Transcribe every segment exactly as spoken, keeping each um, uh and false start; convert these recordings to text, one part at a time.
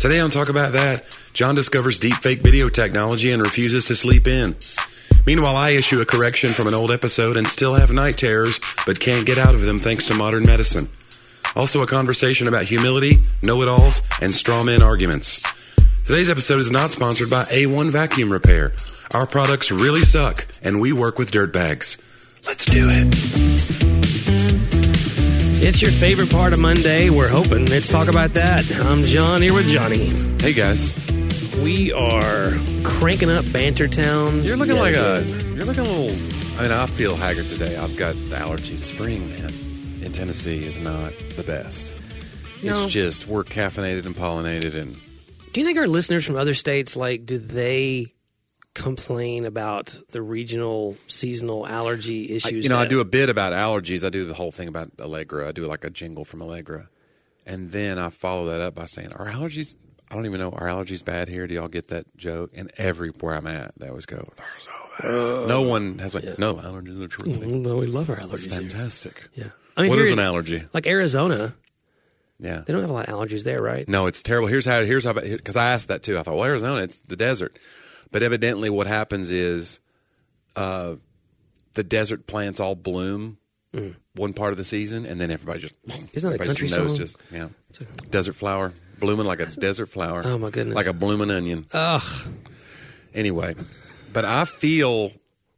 Today on Talk About That, John discovers deepfake video technology and refuses to sleep in. Meanwhile, I issue a correction from an old episode and still have night terrors, but can't get out of them thanks to modern medicine. Also a conversation about humility, know-it-alls, and straw man arguments. Today's episode is not sponsored by A one Vacuum Repair. Our products really suck, and we work with dirtbags. Let's do it. It's your favorite part of Monday. We're hoping. Let's talk about that. I'm John here with Johnny. Hey, guys. We are cranking up Bantertown. You're looking like a, you're looking a little, I mean, I feel haggard today. I've got allergies. Spring, man, in Tennessee is not the best. No. It's just, we're caffeinated and pollinated. And do you think our listeners from other states, like, do they complain about the regional seasonal allergy issues? I, you know, that, I do a bit about allergies. I do the whole thing about Allegra. I do like a jingle from Allegra. And then I follow that up by saying, are allergies, I don't even know, are allergies bad here? Do y'all get that joke? And everywhere I'm at, they always go, they're so bad. Uh, no one has been, yeah. no, allergies are true. Mm-hmm. No, we love our allergies. It's fantastic. Here. Yeah. I mean, what is an allergy? Like Arizona. Yeah. They don't have a lot of allergies there, right? No, it's terrible. Here's how, here's how, because I asked that too. I thought, well, Arizona, it's the desert. But evidently what happens is uh, the desert plants all bloom mm. one part of the season, and then everybody just... Isn't that a country song? Just, yeah. A, desert flower. Blooming like a desert flower. Oh, my goodness. Like a blooming onion. Ugh. Anyway, but I feel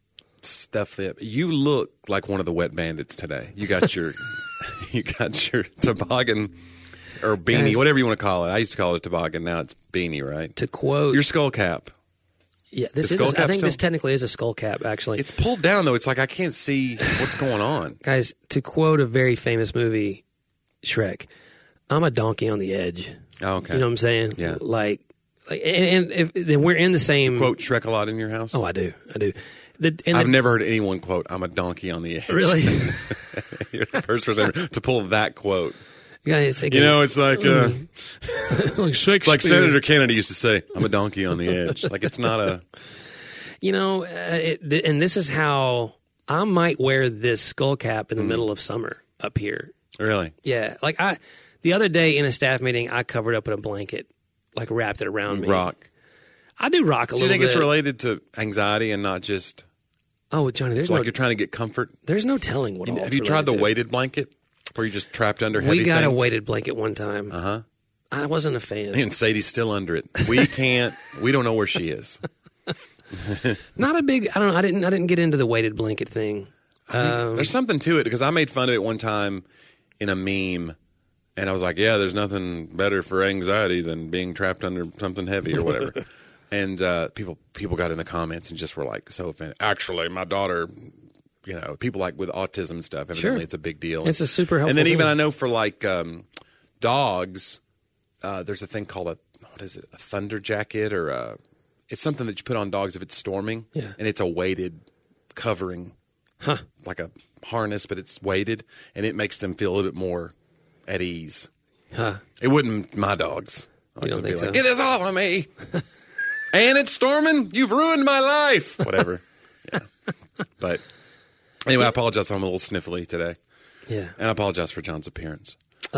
stuff that... You look like one of the wet bandits today. You got your you got your toboggan... Or beanie, Guys, whatever you want to call it. I used to call it a toboggan. Now it's beanie, right? To quote... Your skull cap. Yeah, this is. A, I think still? this technically is a skull cap, actually. It's pulled down, though. It's like I can't see what's going on. Guys, to quote a very famous movie, Shrek, I'm a donkey on the edge. Oh, okay. You know what I'm saying? Yeah. Like, like and, and if then we're in the same... You quote Shrek a lot in your house? Oh, I do. I do. The, and I've the, never heard anyone quote, I'm a donkey on the edge. Really? You're the first person ever to pull that quote. Guys, you know, it's like uh, like Shakespeare. It's like Senator Kennedy used to say, I'm a donkey on the edge. Like, it's not a... You know, uh, it, th- and this is how I might wear this skull cap in the mm. middle of summer up here. Really? Yeah. Like, I, the other day in a staff meeting, I covered up in a blanket, like wrapped it around me. Rock. I do rock a do little bit. Do you think it's related to anxiety and not just... Oh, Johnny, there's it's no... like you're trying to get comfort? There's no telling what you, all Have you tried the to. weighted blanket where you're just trapped under heavy We got things? a weighted blanket one time. Uh-huh. I wasn't a fan. And Sadie's still under it. We can't... we don't know where she is. Not a big. I don't know. I didn't. I didn't get into the weighted blanket thing. Um, there's something to it because I made fun of it one time in a meme, and I was like, "Yeah, there's nothing better for anxiety than being trapped under something heavy or whatever." and uh, people people got in the comments and just were like so offended. Actually, my daughter, you know, people like with autism and stuff. Evidently, sure. It's a big deal. It's a super helpful. And then thing. even I know for like um, dogs, uh, there's a thing called a what is it? A thunder jacket or a It's something that you put on dogs if it's storming, yeah. and it's a weighted covering, huh. like a harness, but it's weighted, and it makes them feel a little bit more at ease. Huh. It wouldn't my dogs. You don't think be so? Like, get this off of me. And it's storming. You've ruined my life. Whatever. Yeah. But anyway, I apologize. I'm a little sniffly today. Yeah. And I apologize for John's appearance.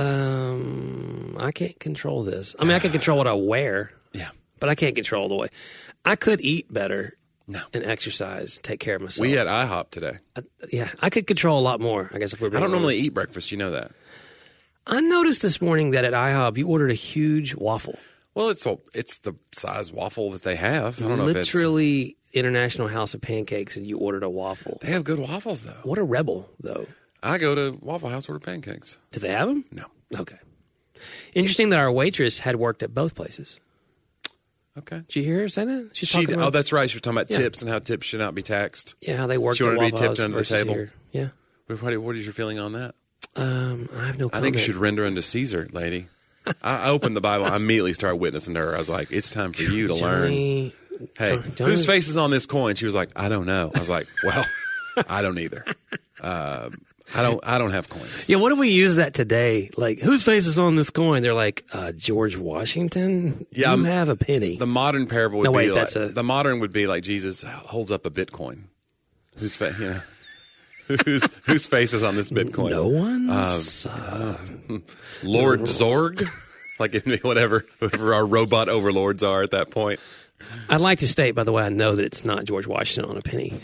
Um, I can't control this. I mean, I can control what I wear. Yeah. But I can't control the way. I could eat better no. and exercise, take care of myself. We had IHOP today. I, yeah, I could control a lot more, I guess, if we're being I don't honest. normally eat breakfast. You know that. I noticed this morning that at IHOP, you ordered a huge waffle. Well, it's a, it's the size waffle that they have. I don't know Literally if it's... International House of Pancakes, and you ordered a waffle. They have good waffles, though. What a rebel, though. I go to Waffle House, order pancakes. Do they have them? No. Okay. Interesting that our waitress had worked at both places. Okay. Did you hear her say that? She's she, talking about, oh, that's right. She was talking about yeah. tips and how tips should not be taxed. Yeah, how they work She at wanted Waffle to be tipped House under the versus table. Here. Yeah. What, what is your feeling on that? Um, I have no comment. I think you should render unto Caesar, lady. I, I opened the Bible. I immediately started witnessing to her. I was like, it's time for you to Johnny, learn. Hey, Johnny, whose face is on this coin? She was like, I don't know. I was like, well, I don't either. Uh, I don't. I don't have coins. Yeah, what if we use that today? Like, whose face is on this coin? They're like, uh, George Washington. Yeah, you I'm, have a penny. The modern parable would no, wait, be that's like a... the modern would be like Jesus holds up a Bitcoin. Whose face? You know, whose whose face is on this Bitcoin? No one's. Um, uh, Lord Zorg. Like whatever, whatever our robot overlords are at that point. I'd like to state, by the way, I know that it's not George Washington on a penny.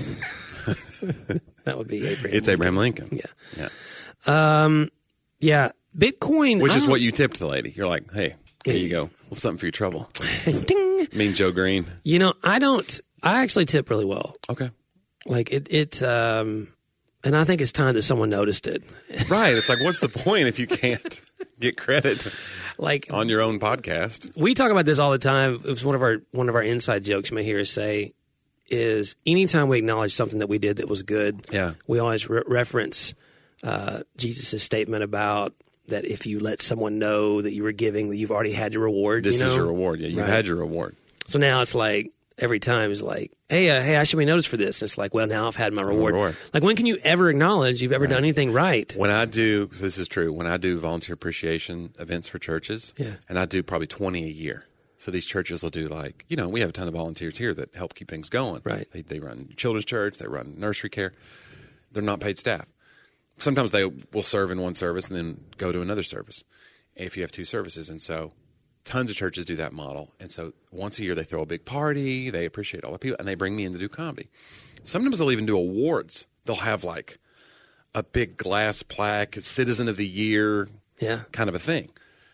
That would be Abraham. It's Abraham Lincoln. Yeah. Yeah. Um, yeah. Bitcoin. Which I is don't- what you tipped the lady. You're like, hey, here you go. Well, something for your trouble. Ding. Mean Joe Green. You know, I don't, I actually tip really well. Okay. Like it, it, um, and I think it's time that someone noticed it. Right. It's like, what's the point if you can't get credit Like on your own podcast? we talk about this all the time. It was one of our, one of our inside jokes you may hear us say is anytime we acknowledge something that we did that was good, Yeah. we always re- reference, uh, Jesus' statement about that if you let someone know that you were giving, that you've already had your reward. This you know? is your reward. Yeah, you Right. had your reward. So now it's like every time is like, hey, uh, hey, I should be noticed for this. And it's like, well, now I've had my reward. reward. Like, when can you ever acknowledge you've ever done anything right? When I do, this is true, when I do volunteer appreciation events for churches, Yeah. and I do probably twenty a year. So these churches will do like, you know, we have a ton of volunteers here that help keep things going. Right. They, they run children's church, they run nursery care. They're not paid staff. Sometimes they will serve in one service and then go to another service if you have two services. And so tons of churches do that model. And so once a year they throw a big party, they appreciate all the people, and they bring me in to do comedy. Sometimes they'll even do awards. They'll have like a big glass plaque, Citizen of the Year, Yeah. kind of a thing.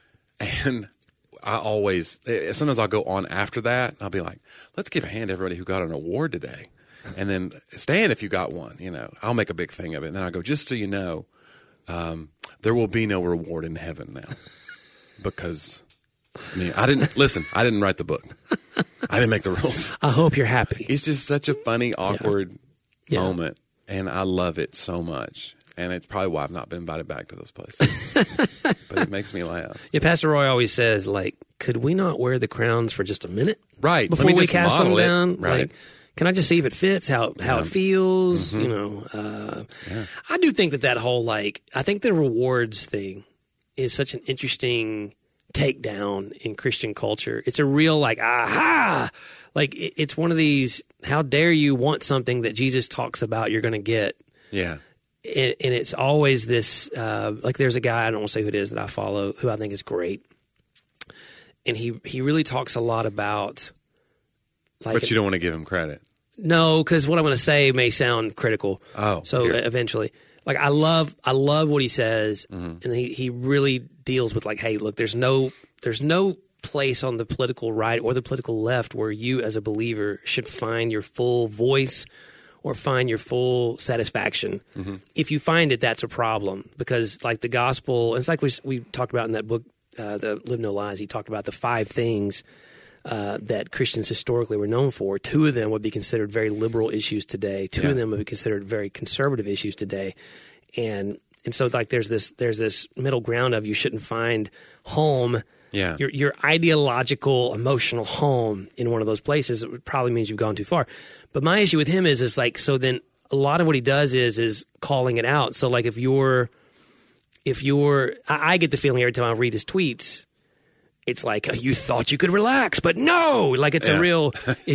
And I always, sometimes I'll go on after that, and I'll be like, let's give a hand to everybody who got an award today. And then stand if you got one, you know. I'll make a big thing of it. And then I go, just so you know, um, there will be no reward in heaven now. Because, I mean, I didn't, listen, I didn't write the book. I didn't make the rules. I hope you're happy. It's just such a funny, awkward Yeah. moment. And I love it so much. And it's probably why I've not been invited back to those places. But it makes me laugh. Yeah, Pastor Roy always says, like, could we not wear the crowns for just a minute? Right. Before Let me we just cast them model it. down? Right. Like, can I just see if it fits, how how it feels? Mm-hmm. You know, uh, I do think that that whole, like, I think the rewards thing is such an interesting takedown in Christian culture. It's a real, like, aha! Like, it, it's one of these, how dare you want something that Jesus talks about you're going to get? Yeah. And, and it's always this, uh, like there's a guy, I don't want to say who it is that I follow, who I think is great. And he, he really talks a lot about, like, But you don't want to give him credit. no, because what I'm going to say may sound critical. Oh, so here. eventually, like I love, I love what he says, Mm-hmm. and he, he really deals with like, hey, look, there's no, there's no place on the political right or the political left where you as a believer should find your full voice or find your full satisfaction. Mm-hmm. If you find it, that's a problem, because like the gospel, and it's like we we talked about in that book, uh, the Live No Lies. He talked about the five things uh, that Christians historically were known for. Two of them would be considered very liberal issues today. Two Yeah. of them would be considered very conservative issues today. And and so like there's this there's this middle ground of you shouldn't find home. Yeah. Your your ideological, emotional home in one of those places, it probably means you've gone too far. But my issue with him is is like, so then a lot of what he does is is calling it out. So like if you're if you're I, I get the feeling every time I read his tweets, it's like, you thought you could relax, but no, like it's Yeah. a real,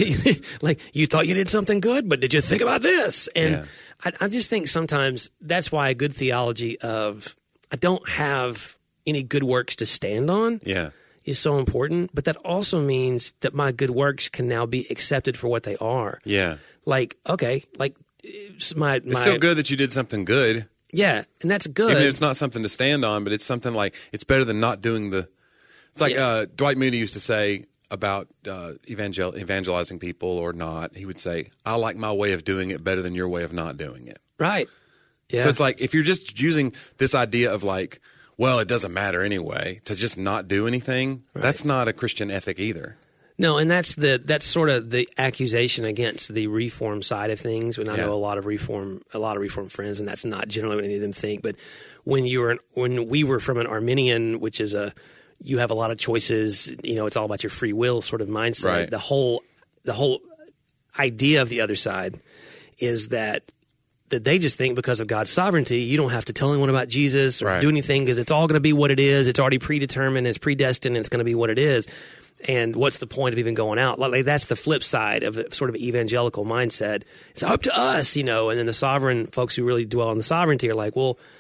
like you thought you did something good, but did you think about this? And Yeah. I, I just think sometimes that's why a good theology of, I don't have any good works to stand on Yeah. is so important. But that also means that my good works can now be accepted for what they are. Yeah. Like, okay, like it's my, It's my still good that you did something good. yeah, and that's good. Even if it's not something to stand on, but it's something like, it's better than not doing the, it's like Yeah. uh, Dwight Moody used to say about uh, evangel- evangelizing people or not. He would say, I like my way of doing it better than your way of not doing it. Right. Yeah. So it's like, if you're just using this idea of like, well, it doesn't matter anyway, to just not do anything, that's not a Christian ethic either. No, and that's the that's sort of the accusation against the reform side of things. And I Yeah. know a lot of reform, a lot of reform friends, and that's not generally what any of them think. But when you were, when we were from an Arminian, which is a, you have a lot of choices. You know, it's all about your free will sort of mindset. Right. The whole, the whole idea of the other side is that that they just think because of God's sovereignty, you don't have to tell anyone about Jesus or Right. do anything because it's all going to be what it is. It's already predetermined. It's predestined. And it's going to be what it is. And what's the point of even going out? Like, that's the flip side of a sort of evangelical mindset. It's up to us, you know. And then the sovereign folks who really dwell on the sovereignty are like, well,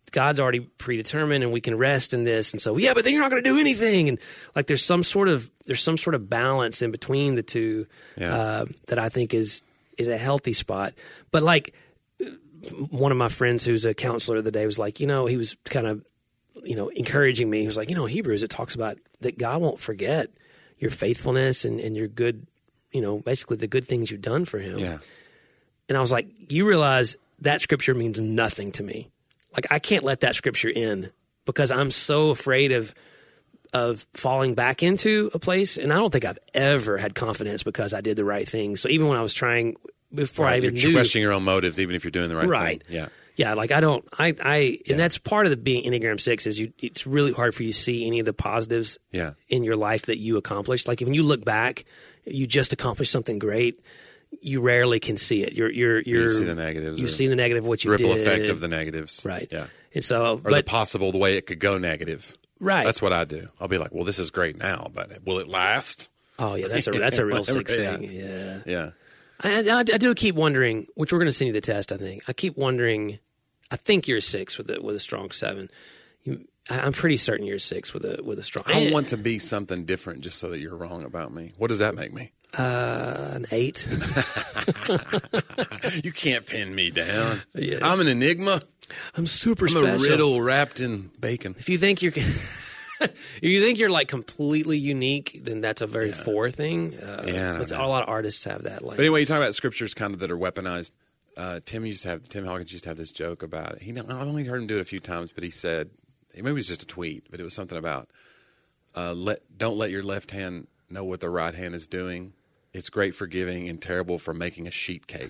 God's already predetermined and we can rest in this. And so, yeah, but then you're not going to do anything. And like, there's some sort of, there's some sort of balance in between the two Yeah. uh, that I think is, is a healthy spot. But like one of my friends who's a counselor of the day was like, you know, he was kind of, you know, encouraging me. He was like, you know, Hebrews, it talks about that God won't forget your faithfulness and, and your good, you know, basically the good things you've done for him. Yeah. And I was like, you realize that scripture means nothing to me. Like, I can't let that scripture in because I'm so afraid of of falling back into a place. And I don't think I've ever had confidence because I did the right thing. So even when I was trying, before Right. I even You're knew. questioning your own motives, even if you're doing the right, Right. thing. Yeah. Yeah, like I don't, I, I, and Yeah. that's part of the being Enneagram six is you. It's really hard for you to see any of the positives Yeah. in your life that you accomplished. Like when you look back, you just accomplished something great. You rarely can see it. You're, you're, you're. You see the negatives. You or see the negative of what you ripple did. effect of the negatives. Right. Yeah. And so, Or but the possible the way it could go negative. right. That's what I do. I'll be like, well, this is great now, but will it last? Oh yeah, that's a that's a real Whatever, six yeah. thing. Yeah. Yeah. I, I, I do keep wondering, which we're going to send you the test. I think I keep wondering. I think you're a six with a with a strong seven. You, I, I'm pretty certain you're a six with a with a strong. I want to be something different just so that you're wrong about me. What does that make me? uh, an eight. You can't pin me down. Yeah. I'm an enigma. I'm super I'm special. a riddle wrapped in bacon. If you think you're, if you think you're like completely unique, then that's a very four thing. Uh, Yeah, I don't but know. a lot of artists have that. Like, But anyway, you talk about scriptures kind of that are weaponized. Uh, Tim used to have Tim Hawkins used to have this joke about it. He, I've only heard him do it a few times, but he said maybe it was just a tweet, but it was something about uh, let don't let your left hand know what the right hand is doing. It's great for giving and terrible for making a sheet cake.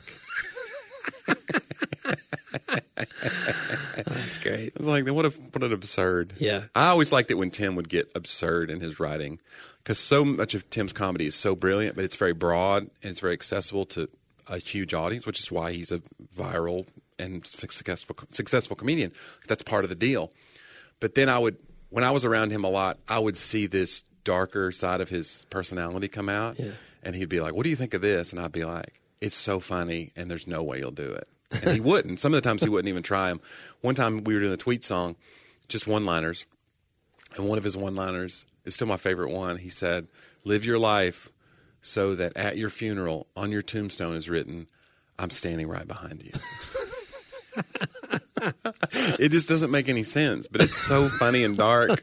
oh, that's great. I was like, what, a, what an absurd. Yeah. I always liked it when Tim would get absurd in his writing because so much of Tim's comedy is so brilliant, but it's very broad and it's very accessible to a huge audience, which is why he's a viral and successful successful comedian. That's part of the deal. But then I would, when I was around him a lot, I would see this darker side of his personality come out. Yeah. And he'd be like, what do you think of this? And I'd be like, it's so funny and there's no way you'll do it. And he wouldn't. Some of the times he wouldn't even try them. One time we were doing a tweet song, just one-liners. And one of his one-liners is still my favorite one. He said, live your life so that at your funeral, on your tombstone is written, I'm standing right behind you. It just doesn't make any sense, but it's so funny and dark.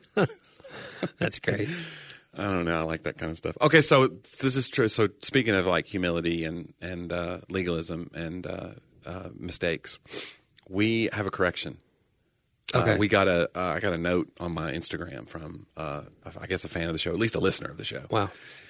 That's great. I don't know. I like that kind of stuff. Okay, so this is true. So speaking of like humility and, and uh, legalism and uh, uh, mistakes, we have a correction. Okay. Uh, we got a, uh, I got a note on my Instagram from, uh, I guess, a fan of the show, at least a listener of the show. Wow.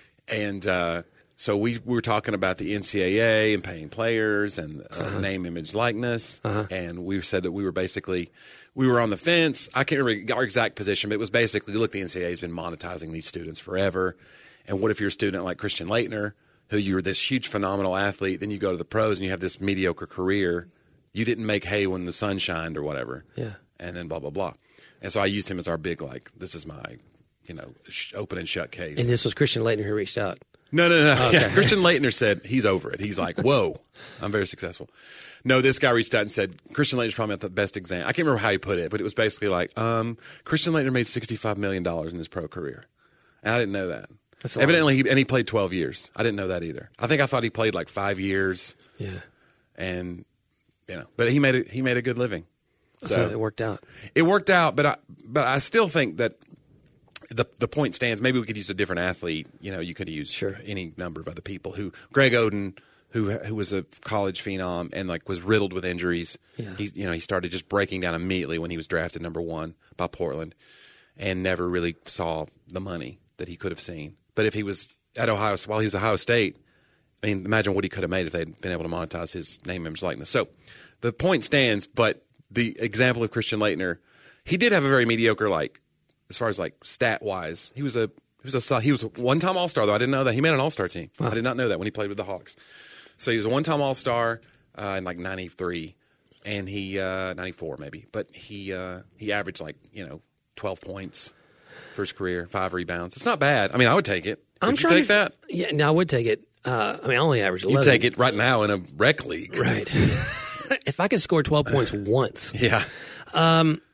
And uh, so we, we were talking about the N C double A and paying players and uh, uh-huh. name, image, likeness. Uh-huh. And we said that we were basically, we were on the fence. I can't remember our exact position, but it was basically, look, the N C double A has been monetizing these students forever. And what if you're a student like Christian Laettner, who you're this huge, phenomenal athlete, then you go to the pros and you have this mediocre career. You didn't make hay when the sun shined or whatever. Yeah. And then blah, blah, blah. And so I used him as our big, like, this is my, you know, sh- open and shut case. And this was Christian Laettner who reached out. No, no, no. Okay. Yeah. Christian Laettner said he's over it. He's like, whoa, I'm very successful. No, this guy reached out and said, Christian Laettner's probably not the best example. I can't remember how he put it, but it was basically like, um, Christian Laettner made sixty-five million dollars in his pro career. And I didn't know that. That's a Evidently, he, and he played twelve years. I didn't know that either. I think I thought he played like five years. Yeah. And, you know, but he made it, he made a good living. So, So it worked out. It worked out, but I, but I still think that the the point stands. Maybe we could use a different athlete. You know, you could use Sure. any number of other people. Who Greg Oden, who who was a college phenom and like was riddled with injuries. Yeah. He you know he started just breaking down immediately when he was drafted number one by Portland, and never really saw the money that he could have seen. But if he was at Ohio while he was at Ohio State, I mean, imagine what he could have made if they'd been able to monetize his name, image, likeness. So the point stands, but the example of Christian Laettner, he did have a very mediocre, like, as far as like stat wise, he was a he was a he was a one time All Star though. I didn't know that he made an All Star team. Wow. I did not know that when he played with the Hawks. So he was a one time All Star uh, in like ninety-three, and he uh, ninety-four maybe, but he uh, he averaged like you know twelve points for his career, five rebounds. It's not bad. I mean, I would take it. Would I'm you trying take to, that? Yeah, no, I would take it. Uh, I mean, I only averaged eleven. You take it right now in a rec league, Right. If I could score twelve points once. Yeah. Um,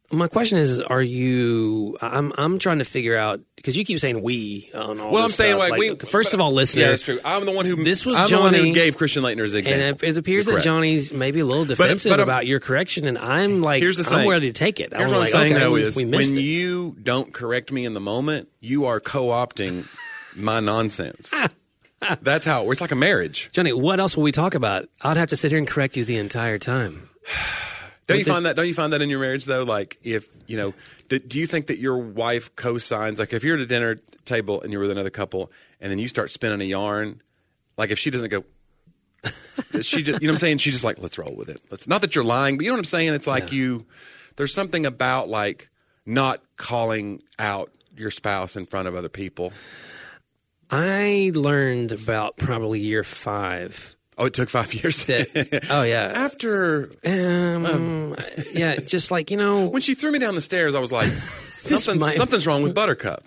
My question is: Are you? I'm I'm trying to figure out because you keep saying we on all. Well, this I'm saying stuff. like, we. First but, of all, listener, yeah, that's true. I'm the one who. This was I'm Johnny, the one who gave Christian Laettner as example. And it, it appears You're that correct. Johnny's maybe a little defensive but, but, about your correction, and I'm like, here's the I'm thing. ready to take it. Here's I'm what like, I'm saying okay, though we, is we missed when it. you don't correct me in the moment, you are co-opting my nonsense. That's how it works. It's like a marriage. Johnny, what else will we talk about? I'd have to sit here and correct you the entire time. Don't you find that? Don't you find that in your marriage though? Like, if you know, do, do you think that your wife co-signs? Like, if you're at a dinner table and you're with another couple, and then you start spinning a yarn, like if she doesn't go, she just, you know what I'm saying? She's just like, let's roll with it. Let's not that you're lying, but you know what I'm saying? It's like Yeah. you. There's something about like not calling out your spouse in front of other people. I learned about probably year five. Oh, it took five years. That, oh yeah. After Um, um, yeah, just like you know, when she threw me down the stairs, I was like, something, might- something's wrong with Buttercup.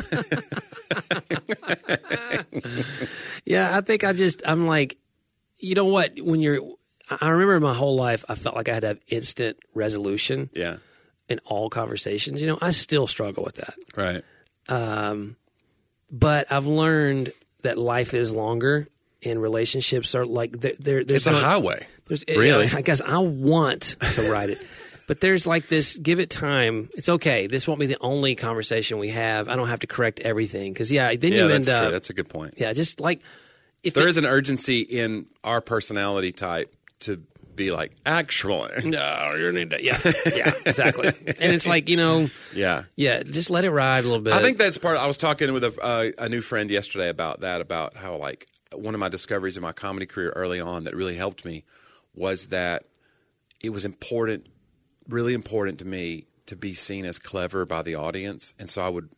yeah. I think I just I'm like, you know what? When you're, I remember my whole life, I felt like I had to have instant resolution Yeah. in all conversations. You know, I still struggle with that. Right. Um, but I've learned that life is longer and relationships are like there. there there's It's a not- highway. There's, Really? I guess I want to write it, but there's like this. Give it time. It's okay. This won't be the only conversation we have. I don't have to correct everything because yeah, then Yeah, you that's end true. up. That's a good point. Yeah, just like if There it, is an urgency in our personality type to be like, actually. no, you're need to, yeah, yeah, exactly. And it's like you know, Yeah. yeah, just let it ride a little bit. I think that's part. I was talking with a, uh, a new friend yesterday about that, about how like one of my discoveries in my comedy career early on that really helped me was that it was important, really important to me to be seen as clever by the audience. And so I would,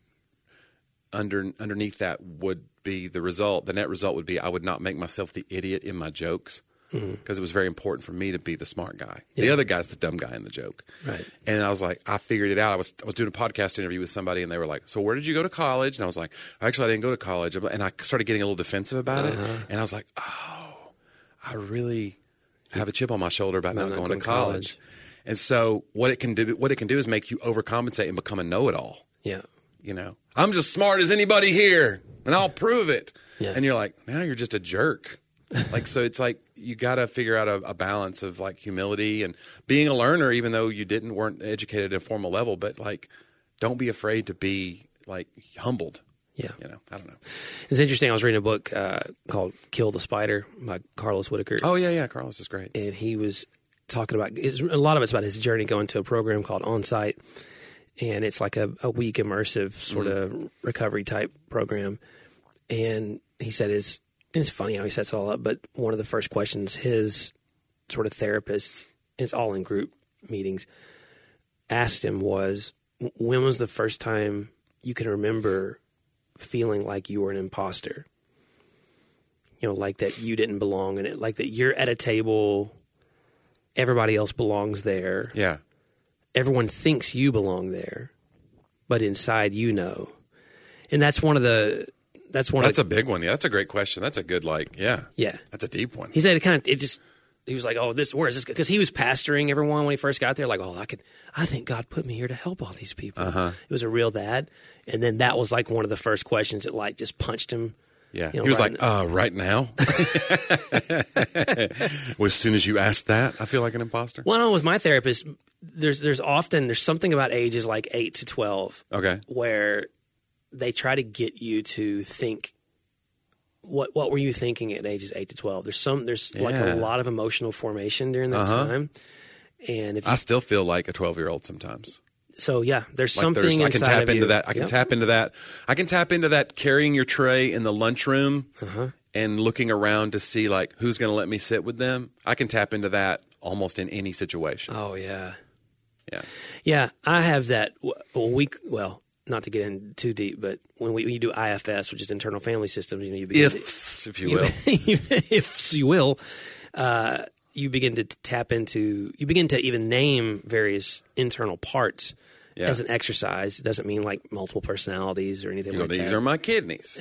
under underneath that would be the result. The net result would be I would not make myself the idiot in my jokes because mm-hmm. it was very important for me to be the smart guy. Yeah. The other guy's the dumb guy in the joke. Right. And I was like, I figured it out. I was I was doing a podcast interview with somebody, and they were like, "So where did you go to college?" And I was like, "Actually, I didn't go to college." And I started getting a little defensive about uh-huh. it. And I was like, "Oh, I really have a chip on my shoulder about not, not going, going to to college. college." And so what it can do, what it can do, is make you overcompensate and become a know-it-all. Yeah. You know, I'm just smart as anybody here, and I'll prove it. Yeah. And you're like, now you're just a jerk. Like, so it's like you got to figure out a, a balance of like humility and being a learner, even though you didn't weren't educated at a formal level. But like, don't be afraid to be like humbled. Yeah. You know, I don't know. It's interesting. I was reading a book uh, called "Kill the Spider" by Carlos Whitaker. Oh yeah, yeah. Carlos is great. And he was talking about his, a lot of it's about his journey going to a program called On-Site, and it's like a, a week immersive sort mm-hmm. of recovery type program. And he said it's it's funny how he sets it all up, but one of the first questions his sort of therapist, and it's all in group meetings, asked him was, when was the first time you can remember feeling like you were an imposter? You know, like that you didn't belong in it, like that you're at a table, everybody else belongs there. Yeah. Everyone thinks you belong there, but inside you know. And that's one of the that's one That's of a big one. Yeah, that's a great question. That's a good like, yeah. Yeah. That's a deep one. He said it kind of it just he was like, "Oh, this where is this?" Because he was pastoring everyone when he first got there. Like, "Oh, I could, I think God put me here to help all these people." Uh-huh. It was a real that, and then that was like one of the first questions that like just punched him. Yeah, you know, he was right like, "Uh, right now." Well, as soon as you asked that, I feel like an imposter. Well, I know with my therapist, there's there's often there's something about ages like eight to twelve, Okay. where they try to get you to think. What what were you thinking at ages eight to twelve? There's some there's like Yeah. a lot of emotional formation during that Uh-huh. time, and if you, I still feel like a twelve-year-old sometimes. so yeah, there's Like something there's, I can inside tap of into you. that. I can Yep. tap into that. I can tap into that carrying your tray in the lunchroom Uh-huh. and looking around to see like who's going to let me sit with them. I can tap into that almost in any situation. Oh yeah, Yeah. yeah. I have that. Well, we well, not to get in too deep, but when we when you do I F S, which is internal family systems, you know, you begin to, Ifs, if you will. if you will, uh, you begin to tap into, you begin to even name various internal parts Yeah. as an exercise. It doesn't mean like multiple personalities or anything You go, like these that. are my kidneys.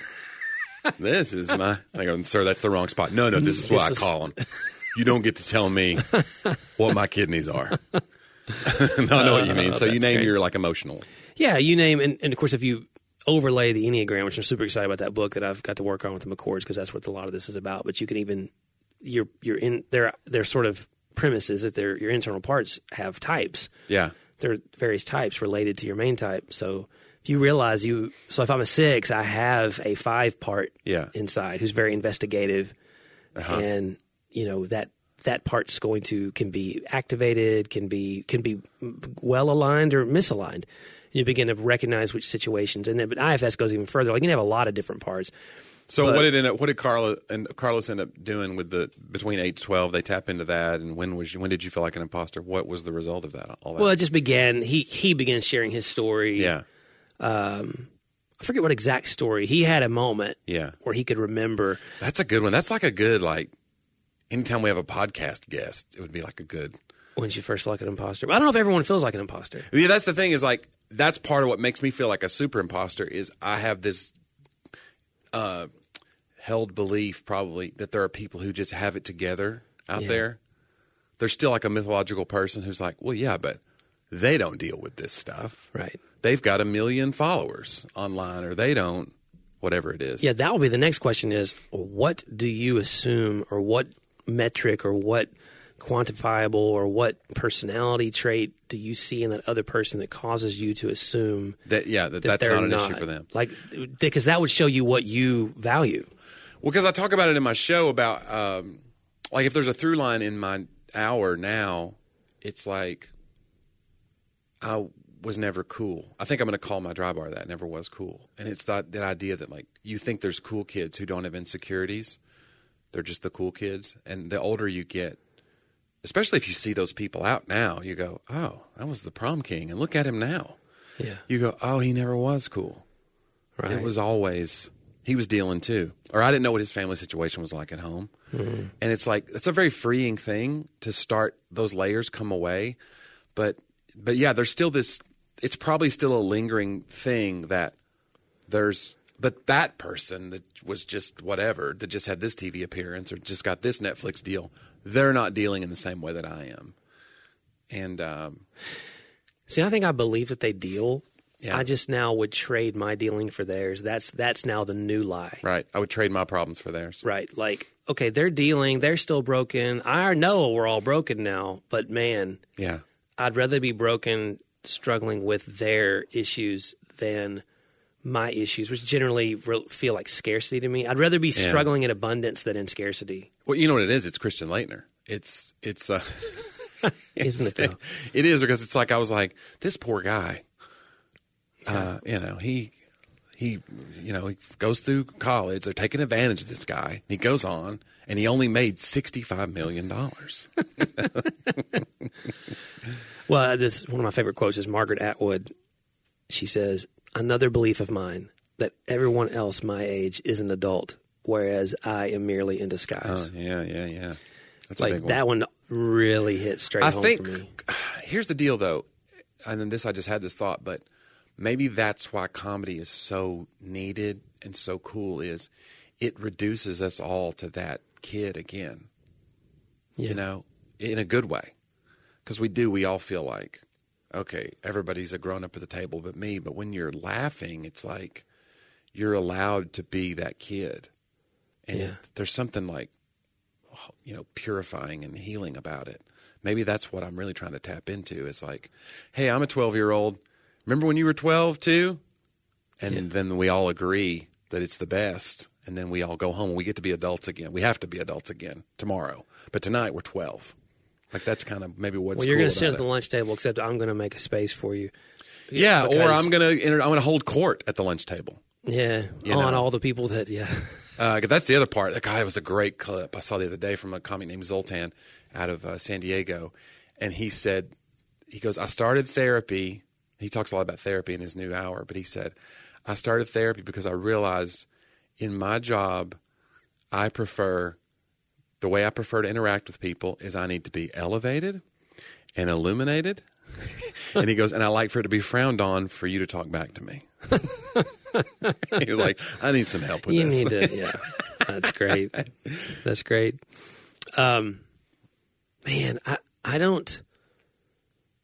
This is my. I go, sir, that's the wrong spot. No, no, this is what This I is- call them. You don't get to tell me what my kidneys are. No, I know what you mean. Uh, So you that's name great. your like emotional. Yeah, you name, and, and of course, if you overlay the Enneagram, which I'm super excited about that book that I've got to work on with the McCords, because that's what a lot of this is about. But you can even you're you're in their their sort of premises that their your internal parts have types. Yeah. There are various types related to your main type. So if you realize you, so if I'm a six, I have a five part Yeah. inside who's very investigative, Uh-huh. and you know that that part's going to can be activated, can be can be well aligned or misaligned. You begin to recognize which situations, and then but I F S goes even further. Like you can have a lot of different parts. So But- what did end up, what did Carla and Carlos end up doing with the between eight to twelve? They tap into that, and when was you, when did you feel like an imposter? What was the result of that? All that. Well, it just began. He he began sharing his story. yeah, Um, I forget what exact story. He had a moment yeah, where he could remember. that's a good one. That's like a good like. Anytime we have a podcast guest, it would be like a good. When you first feel like an imposter. I don't know if everyone feels like an imposter. Yeah, that's the thing. Is like that's part of what makes me feel like a super imposter. Is I have this uh, held belief probably that there are people who just have it together out Yeah. there. There's still like a mythological person who's like, well, yeah, but they don't deal with this stuff. Right. They've got a million followers online, or they don't, whatever it is. Yeah, that will be the next question is, what do you assume, or what metric, or what quantifiable, or what personality trait do you see in that other person that causes you to assume That yeah, that, that that's they're not an not issue for them. Like, because that would show you what you value. Well, because I talk about it in my show about, um, like, if there's a through line in my hour now, it's like I was never cool. I think I'm going to call my dry bar that. Never was cool. And it's that, that idea that, like, you think there's cool kids who don't have insecurities. They're just the cool kids. And the older you get, especially if you see those people out now, you go, oh, that was the prom king. And look at him now. Yeah. You go, oh, he never was cool. Right. It was always, he was dealing too. Or I didn't know what his family situation was like at home. Mm-hmm. And it's like, it's a very freeing thing to start, those layers come away. But, but yeah, there's still this, it's probably still a lingering thing that there's, but that person that was just whatever, that just had this T V appearance or just got this Netflix deal, they're not dealing in the same way that I am. And, um, See, I think I believe that they deal. Yeah. I just now would trade my dealing for theirs. That's that's now the new lie. right. I would trade my problems for theirs. Right. Like, okay, they're dealing. They're still broken. I know we're all broken now, but man, Yeah. I'd rather be broken struggling with their issues than my issues, which generally re- feel like scarcity to me. I'd rather be Yeah. struggling in abundance than in scarcity. Well, you know what it is? It's Christian Laettner. It's, it's, uh, Isn't it, though? It is, because it's like, I was like, this poor guy, uh, you know, he, he, you know, he goes through college. They're taking advantage of this guy. He goes on and he only made sixty-five million dollars. Well, this one of my favorite quotes is Margaret Atwood. She says, "Another belief of mine that everyone else my age is an adult, whereas I am merely in disguise." Oh, yeah, yeah, yeah. That's a like big one. that one really hit straight I home think, for me. here's the deal though, and then this, I just had this thought, but maybe that's why comedy is so needed and so cool, is it reduces us all to that kid again, Yeah. you know, in a good way. Because we do, we all feel like, okay, everybody's a grown up at the table but me. But when you're laughing, it's like you're allowed to be that kid. And Yeah. it, there's something like, you know, purifying and healing about it. Maybe that's what I'm really trying to tap into, is like, hey, I'm a twelve year old. Remember when you were twelve too? And Yeah. then we all agree that it's the best. And then we all go home and we get to be adults again. We have to be adults again tomorrow. But tonight we're twelve. Like, that's kind of maybe what's Well, you're cool going to sit about at the it. lunch table, except I'm going to make a space for you. Yeah, or because- I'm gonna I'm gonna hold court at the lunch table. Yeah, You on know. all the people that, yeah. Uh, that's the other part. That guy was a great clip I saw the other day from a comic named Zoltan out of uh, San Diego, and he said, he goes, I started therapy. He talks a lot about therapy in his new hour, but he said, I started therapy because I realized in my job, I prefer, the way I prefer to interact with people is I need to be elevated and illuminated. And he goes, and I like for it to be frowned on for you to talk back to me. He was like, I need some help with You this. need to, yeah. That's great. That's great. Um, man, I, I don't,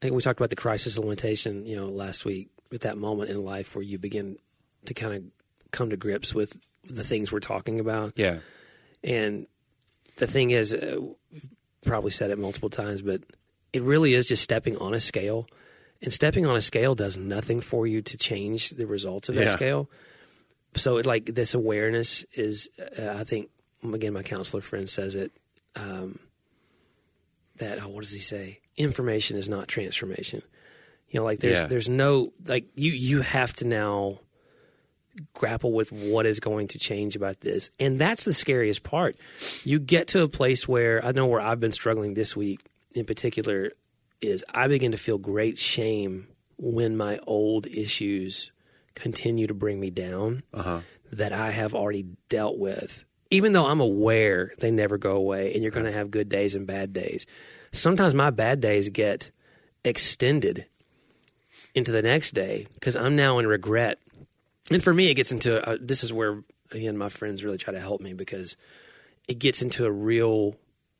think we talked about the crisis of limitation, you know, last week, with that moment in life where you begin to kind of come to grips with the things we're talking about. Yeah. And the thing is, uh, probably said it multiple times, but it really is just stepping on a scale. And stepping on a scale does nothing for you to change the results of that Yeah. scale. So it, like, this awareness is, uh, I think, again, my counselor friend says it, um, that, oh, what does he say? Information is not transformation. You know, like there's Yeah. there's no, like, you, you have to now grapple with what is going to change about this. And that's the scariest part. You get to a place where, I know where I've been struggling this week in particular, is I begin to feel great shame when my old issues continue to bring me down Uh-huh. that I have already dealt with. Even though I'm aware they never go away and you're going to have good days and bad days. Sometimes my bad days get extended into the next day because I'm now in regret. And for me, it gets into, uh, this is where, again, my friends really try to help me because it gets into a real,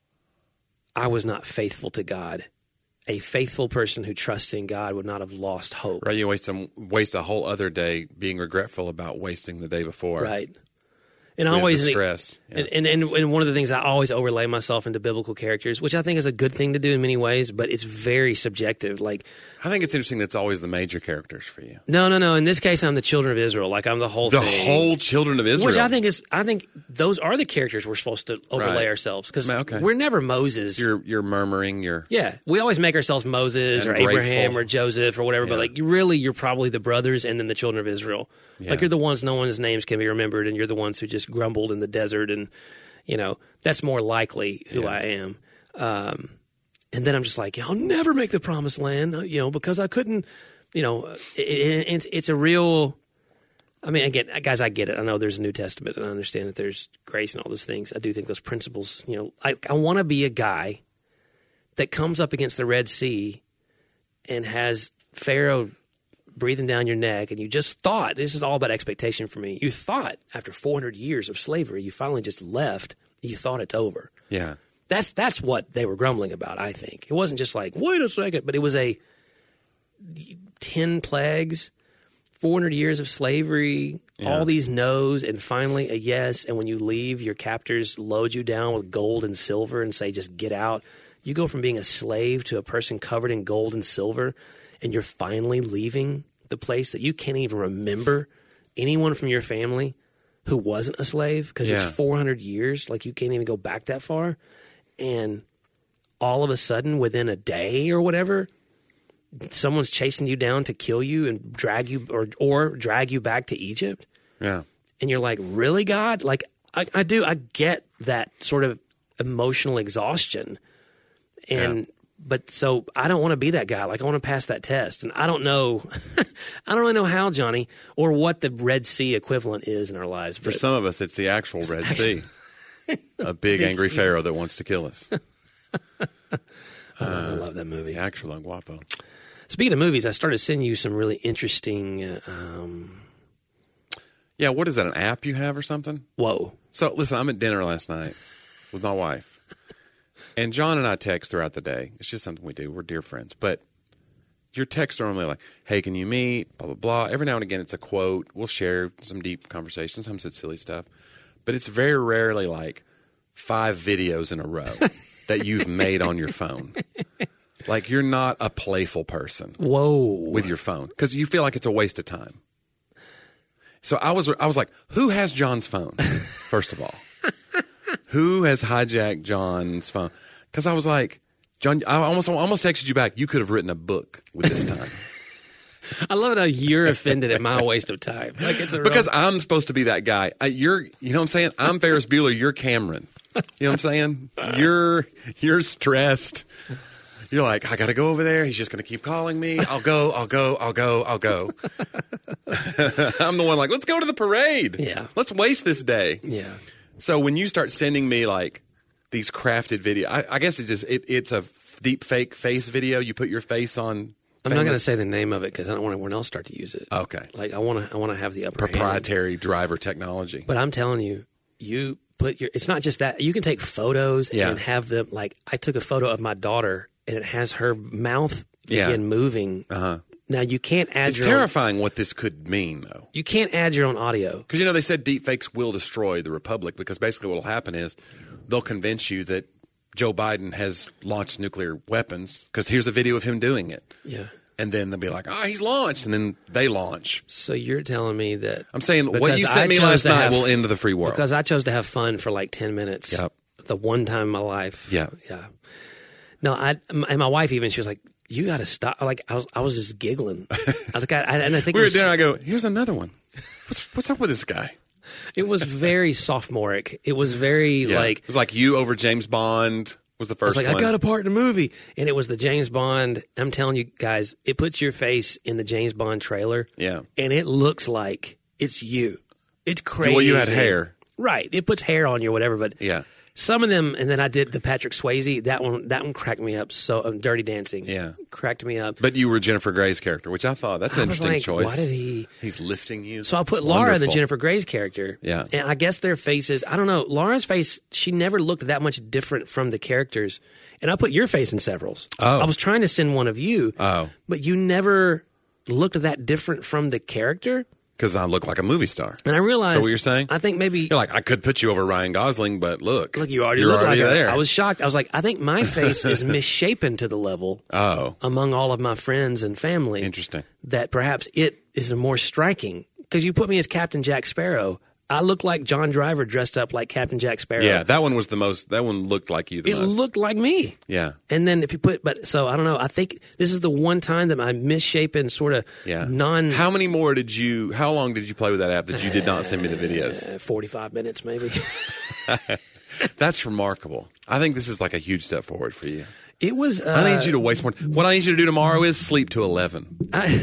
I was not faithful to God. A faithful person who trusts in God would not have lost hope. Right, you waste some waste a whole other day being regretful about wasting the day before. Right. And I With always the stress. Yeah. And, and and one of the things I always overlay myself into biblical characters, which I think is a good thing to do in many ways, but it's very subjective. Like, I think it's interesting that's always the major characters for you. no, no, no. In this case, I'm the children of Israel. Like, I'm the whole The thing. whole children of Israel. Which I think is, I think those are the characters we're supposed to overlay Right. ourselves because Okay. we're never Moses. You're you're murmuring. You're Yeah, we always make ourselves Moses And or grateful. Abraham or Joseph or whatever, but Yeah. like, you really, you're probably the brothers and then the children of Israel. Yeah. Like, you're the ones no one's names can be remembered, and you're the ones who just grumbled in the desert, and you know that's more likely who Yeah. I am. Um, and then I'm just like, I'll never make the promised land, you know, because I couldn't, you know. It, it, it's it's a real. I mean, again, guys, I get it. I know there's a New Testament, and I understand that there's grace and all those things. I do think those principles, you know, I, I want to be a guy that comes up against the Red Sea and has Pharaoh breathing down your neck, and you just thought, this is all about expectation for me. You thought after four hundred years of slavery, you finally just left. You thought it's over. yeah. That's that's what they were grumbling about, I think. It wasn't just like, wait a second, but it was a ten plagues, four hundred years of slavery, Yeah. all these no's, and finally a yes. And when you leave, your captors load you down with gold and silver and say, just get out. You go from being a slave to a person covered in gold and silver, and you're finally leaving the place that you can't even remember anyone from your family who wasn't a slave because Yeah. it's four hundred years. Like, you can't even go back that far. And all of a sudden, within a day or whatever, someone's chasing you down to kill you and drag you or or drag you back to Egypt. Yeah. And you're like, really, God? Like, I, I do. I get that sort of emotional exhaustion. And, Yeah. but so I don't want to be that guy. Like, I want to pass that test. And I don't know, I don't really know how, Johnny, or what the Red Sea equivalent is in our lives. For But some of us, it's the actual Red Sea. A big angry Pharaoh that wants to kill us. oh, I love that movie. The actual El Guapo. Speaking of movies, I started sending you some really interesting, uh, um, Yeah, what is that, an app you have or something? whoa. So, listen, I'm at dinner last night with my wife. And John and I text throughout the day. It's just something we do. We're dear friends. But your texts are normally like, hey, can you meet? Blah, blah, blah. Every now and again, it's a quote. We'll share some deep conversations. Sometimes it's silly stuff. But it's very rarely like five videos in a row that you've made on your phone. Like, you're not a playful person Whoa. with your phone because you feel like it's a waste of time. So I was, I was like, who has John's phone? First of all, who has hijacked John's phone? Because I was like, John, I almost, I almost texted you back. You could have written a book with this time. I love it how you're offended at my waste of time. Like, it's a Because real, I'm supposed to be that guy. I, you're, you know what I'm saying? I'm Ferris Bueller. You're Cameron. You know what I'm saying? You're, you're stressed. You're like, I got to go over there. He's just going to keep calling me. I'll go, I'll go, I'll go, I'll go. I'm the one like, let's go to the parade. Yeah. Let's waste this day. yeah. So when you start sending me like these crafted video, I, I guess it just, it, it's a deep fake face video. You put your face on. I'm not going to famous- say the name of it because I don't want anyone else start to use it. Okay. Like, I want to, I want to have the upper hand. Proprietary driver technology. But I'm telling you, you put your, it's not just that. You can take photos Yeah. and have them, like, I took a photo of my daughter and it has her mouth Yeah. begin moving. Uh-huh. Now you can't add It's your terrifying what this could mean, though. own, you can't add your own audio. Because, you know, they said deepfakes will destroy the republic because basically what will happen is they'll convince you that Joe Biden has launched nuclear weapons because here's a video of him doing it. Yeah. And then they'll be like, ah, oh, he's launched. And then they launch. So you're telling me that I'm saying what because you I sent me chose last to night have- will end the free world. because I chose to have fun for like ten minutes. Yep. The one time in my life. Yeah. Yeah. No, I and my wife even she was like, "You got to stop!" Like I was, I was just giggling. I was like, I, and I think we it were was, there. I go, here's another one. What's, what's up with this guy? it was very sophomoric. It was very Yeah. like it was like you over James Bond was the I was first like, one. I got a part in the movie, and it was the James Bond. I'm telling you guys, it puts your face in the James Bond trailer. Yeah. And it looks like it's you. It's crazy. Well, you had hair. Right. It puts hair on you or whatever, but Yeah. some of them, and then I did the Patrick Swayze. That one, that one cracked me up. So um, Dirty Dancing, Yeah. cracked me up. But you were Jennifer Grey's character, which I thought that's an I was interesting like, choice. why did he? He's lifting you. So I put It's Laura, the wonderful. Jennifer Grey's character. Yeah. And I guess their faces, I don't know. Laura's face, she never looked that much different from the characters. And I put your face in severals. Oh. I was trying to send one of you. Oh. But you never looked that different from the character. Because I look like a movie star. And I realized. Is that what you're saying? I think maybe. You're like, I could put you over Ryan Gosling, but look. Look, you already you're look already like her. there. I was shocked. I was like, I think my face is misshapen to the level Oh, among all of my friends and family. interesting. That perhaps it is more striking. Because you put me as Captain Jack Sparrow. I look like John Driver dressed up like Captain Jack Sparrow. Yeah, that one was the most. That one looked like you the It most. looked like me. Yeah, And then if you put, but so I don't know. I think this is the one time that my misshapen sort of yeah. non How many more did you? How long did you play with that app that you did not send me the videos? uh, forty-five minutes maybe. That's remarkable. I think this is like a huge step forward for you. It was. Uh, I need you to waste more. What I need you to do tomorrow is sleep to eleven. I,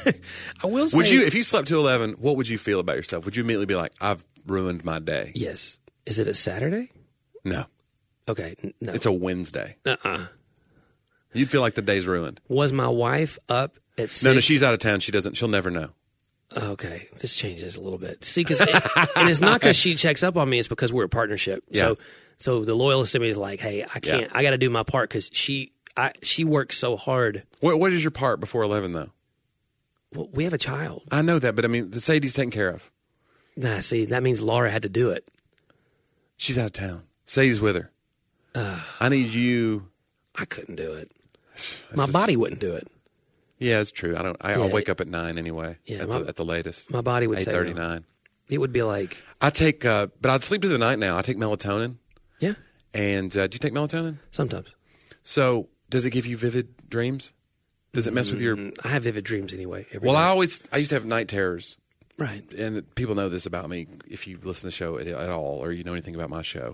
I will say. Would you, if you slept to eleven, what would you feel about yourself? Would you immediately be like, I've ruined my day? Yes. Is it a Saturday? No, Okay. n- No. it's a Wednesday. Uh-uh. You'd feel like the day's ruined. Was my wife up at six? No, no, she's out of town. She doesn't. She'll never know. Okay, this changes a little bit. See, because and it's not because she checks up on me; it's because we're a partnership. Yeah. So, so the loyalist in me is like, "Hey, I can't. Yeah. I got to do my part because she, I, she works so hard. What, what is your part before eleven, though? Well, we have a child. I know that, but I mean, the Sadie's taken care of. Nah, see, that means Laura had to do it. She's out of town. Sadie's with her. I need you. I couldn't do it. My body wouldn't do it. Yeah, it's true. I don't. I, Yeah. I'll wake up at nine anyway. Yeah, at, my- the, at the latest. My body would Eight say no. thirty nine. It would be like, I take, uh, but I'd sleep through the night now. I take melatonin, yeah, and uh, do you take melatonin? sometimes. So, does it give you vivid dreams? Does it mess with your? Mm, I have vivid dreams anyway. Every Well, I night. always I used to have night terrors, right. and people know this about me if you listen to the show at, at all or you know anything about my show.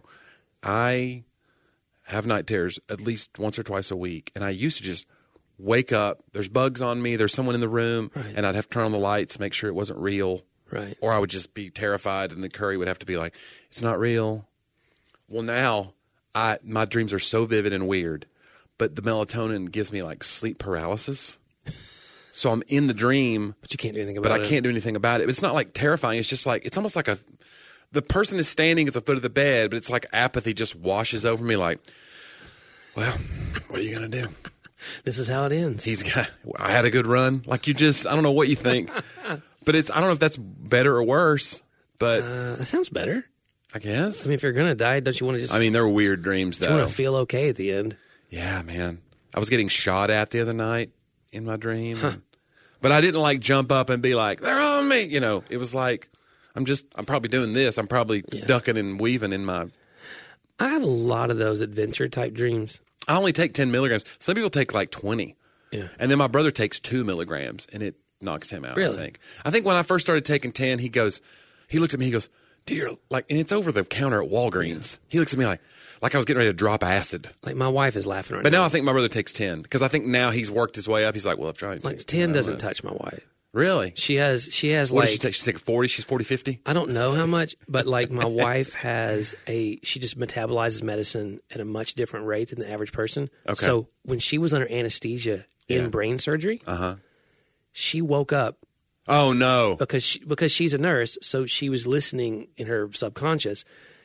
I have night terrors at least once or twice a week, and I used to just wake up. There's bugs on me. There's someone in the room, Right. and I'd have to turn on the lights, make sure it wasn't real. Right. Or I would just be terrified, and the Curry would have to be like, "It's not real." Well, now I my dreams are so vivid and weird, but the melatonin gives me like sleep paralysis. So I'm in the dream, But you can't do anything about but it. I can't do anything about it. It's not like terrifying. It's just like it's almost like a the person is standing at the foot of the bed, but it's like apathy just washes over me. Like, well, what are you gonna do? This is how it ends. He's got. I had a good run. Like you just, I don't know what you think, but it's. I don't know if that's better or worse. But Uh, that sounds better. I guess. I mean, if you're gonna die, don't you want to just? I mean, they're weird dreams, you though. want to feel okay at the end. Yeah, man. I was getting shot at the other night in my dream, and- but I didn't like jump up and be like, "They're on me." You know, it was like, I'm just. I'm probably doing this. I'm probably Yeah. ducking and weaving in my. I have a lot of those adventure type dreams. I only take ten milligrams. Some people take like twenty. Yeah. And then my brother takes two milligrams, and it knocks him out. Really? I think. I think when I first started taking ten, he goes, he looked at me, he goes, "Dear," like, and it's over the counter at Walgreens. He looks at me like, like I was getting ready to drop acid. Like my wife is laughing right But now. now I think my brother takes ten because I think now he's worked his way up. He's like, well, I've tried. like take ten I doesn't don't know. touch my wife. Really? She has. She has What like. does she take? She's taking forty. She's forty, fifty. I don't know how much, but like my wife has a. She just metabolizes medicine at a much different rate than the average person. Okay. So when she was under anesthesia in Yeah. brain surgery, Uh huh. she woke up Oh no. because she, because she's a nurse, so she was listening in her subconscious.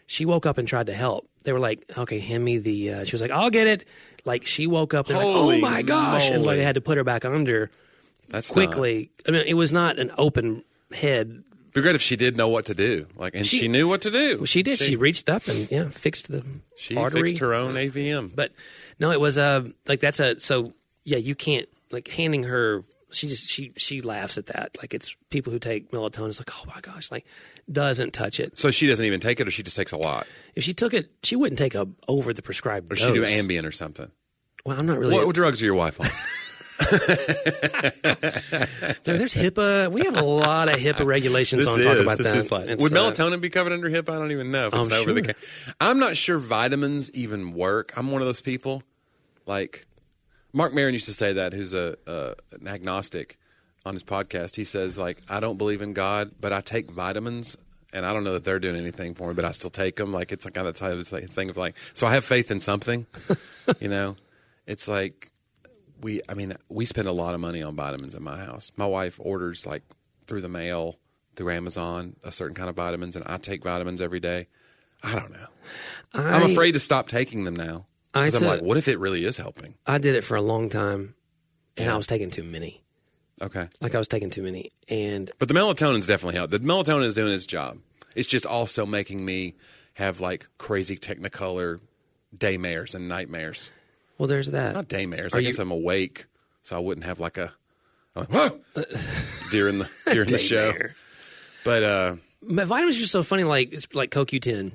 She woke up and tried to help. They were like, okay, hand me the, uh, she was like, I'll get it. Like she woke up and like, oh my gosh. Moly. And like they had to put her back under That's quickly. Not... I mean, it was not an open head. It'd be great if she did know what to do. Like, and she, she knew what to do. Well, she did. She, she reached up and yeah, fixed the She artery. fixed her own A V M. But no, it was uh, like that's a, so yeah, you can't like handing her, she just, she, she laughs at that. Like it's people who take melatonin. It's like, oh my gosh, like doesn't touch it. So she doesn't even take it or she just takes a lot? If she took it, she wouldn't take a over the prescribed or dose. Or she do Ambien or something? Well, I'm not really. What, what drugs are your wife on? there, there's HIPAA. We have a lot of HIPAA regulations this on is, talk about this that. Is like, would uh, melatonin be covered under HIPAA? I don't even know if it's I'm over sure. the. I'm not sure vitamins even work. I'm one of those people. Like Mark Maron used to say that, who's a uh, an agnostic on his podcast. He says like, I don't believe in God, but I take vitamins. And I don't know that they're doing anything for me, but I still take them. Like it's a kind of thing of like, so I have faith in something, you know. It's like we, I mean, we spend a lot of money on vitamins in my house. My wife orders like through the mail, through Amazon, a certain kind of vitamins, and I take vitamins every day. I don't know. I, I'm afraid to stop taking them now because I'm like, what if it really is helping? I did it for a long time, and yeah. I was taking too many. Okay. Like I was taking too many. and But the melatonin's definitely helped. The melatonin is doing its job. It's just also making me have like crazy technicolor daymares and nightmares. Well, there's that. Not daymares. Are I guess you... I'm awake, so I wouldn't have like a I'm like, whoa! during the during the show. But uh, but vitamins are so funny. Like it's like Co Q ten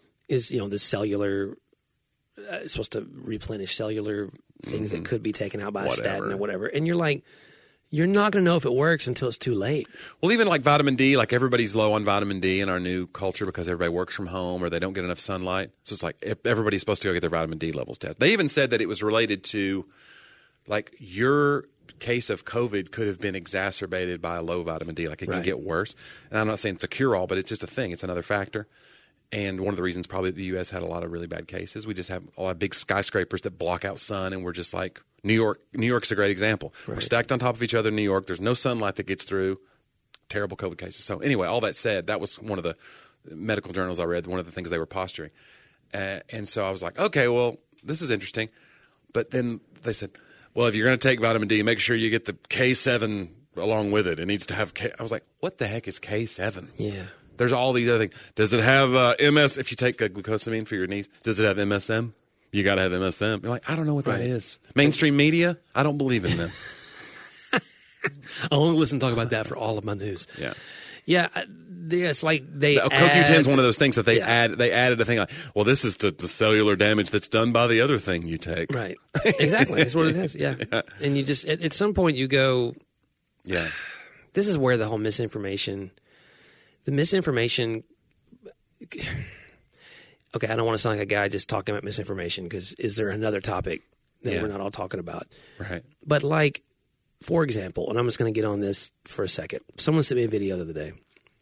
is you know this cellular. Uh, it's supposed to replenish cellular things mm-hmm. that could be taken out by whatever. a statin or whatever, and you're like. You're not going to know if it works until it's too late. Well, even like vitamin D, like everybody's low on vitamin D in our new culture because everybody works from home or they don't get enough sunlight. So it's like everybody's supposed to go get their vitamin D levels tested. They even said that it was related to like your case of COVID could have been exacerbated by a low vitamin D. Like it can right. get worse. And I'm not saying it's a cure-all, but it's just a thing. It's another factor. And one of the reasons probably the U S had a lot of really bad cases. We just have a lot of big skyscrapers that block out sun, and we're just like New York. New York's a great example. Right. We're stacked on top of each other in New York. There's no sunlight that gets through. Terrible COVID cases. So anyway, all that said, that was one of the medical journals I read. One of the things they were posturing, uh, and so I was like, okay, well, this is interesting. But then they said, well, if you're going to take vitamin D, make sure you get the K seven along with it. It needs to have K. I was like, what the heck is K seven? Yeah. There's all these other things. Does it have uh, M S? If you take uh, glucosamine for your knees, does it have M S M? You got to have M S M. You're like, I don't know what right. that is. Mainstream media, I don't believe in them. I only listen to talk about that for all of my news. Yeah, yeah. It's like they. The, add, Co Q ten is one of those things that they yeah. add. They added a thing like, well, this is to the cellular damage that's done by the other thing you take. Right. Exactly. That's what it is. Yeah. yeah. And you just at, at some point you go. Yeah. This is where the whole misinformation. The misinformation. Okay, I don't want to sound like a guy just talking about misinformation because is there another topic that yeah. we're not all talking about? Right. But like, for example, and I'm just going to get on this for a second. Someone sent me a video the other day,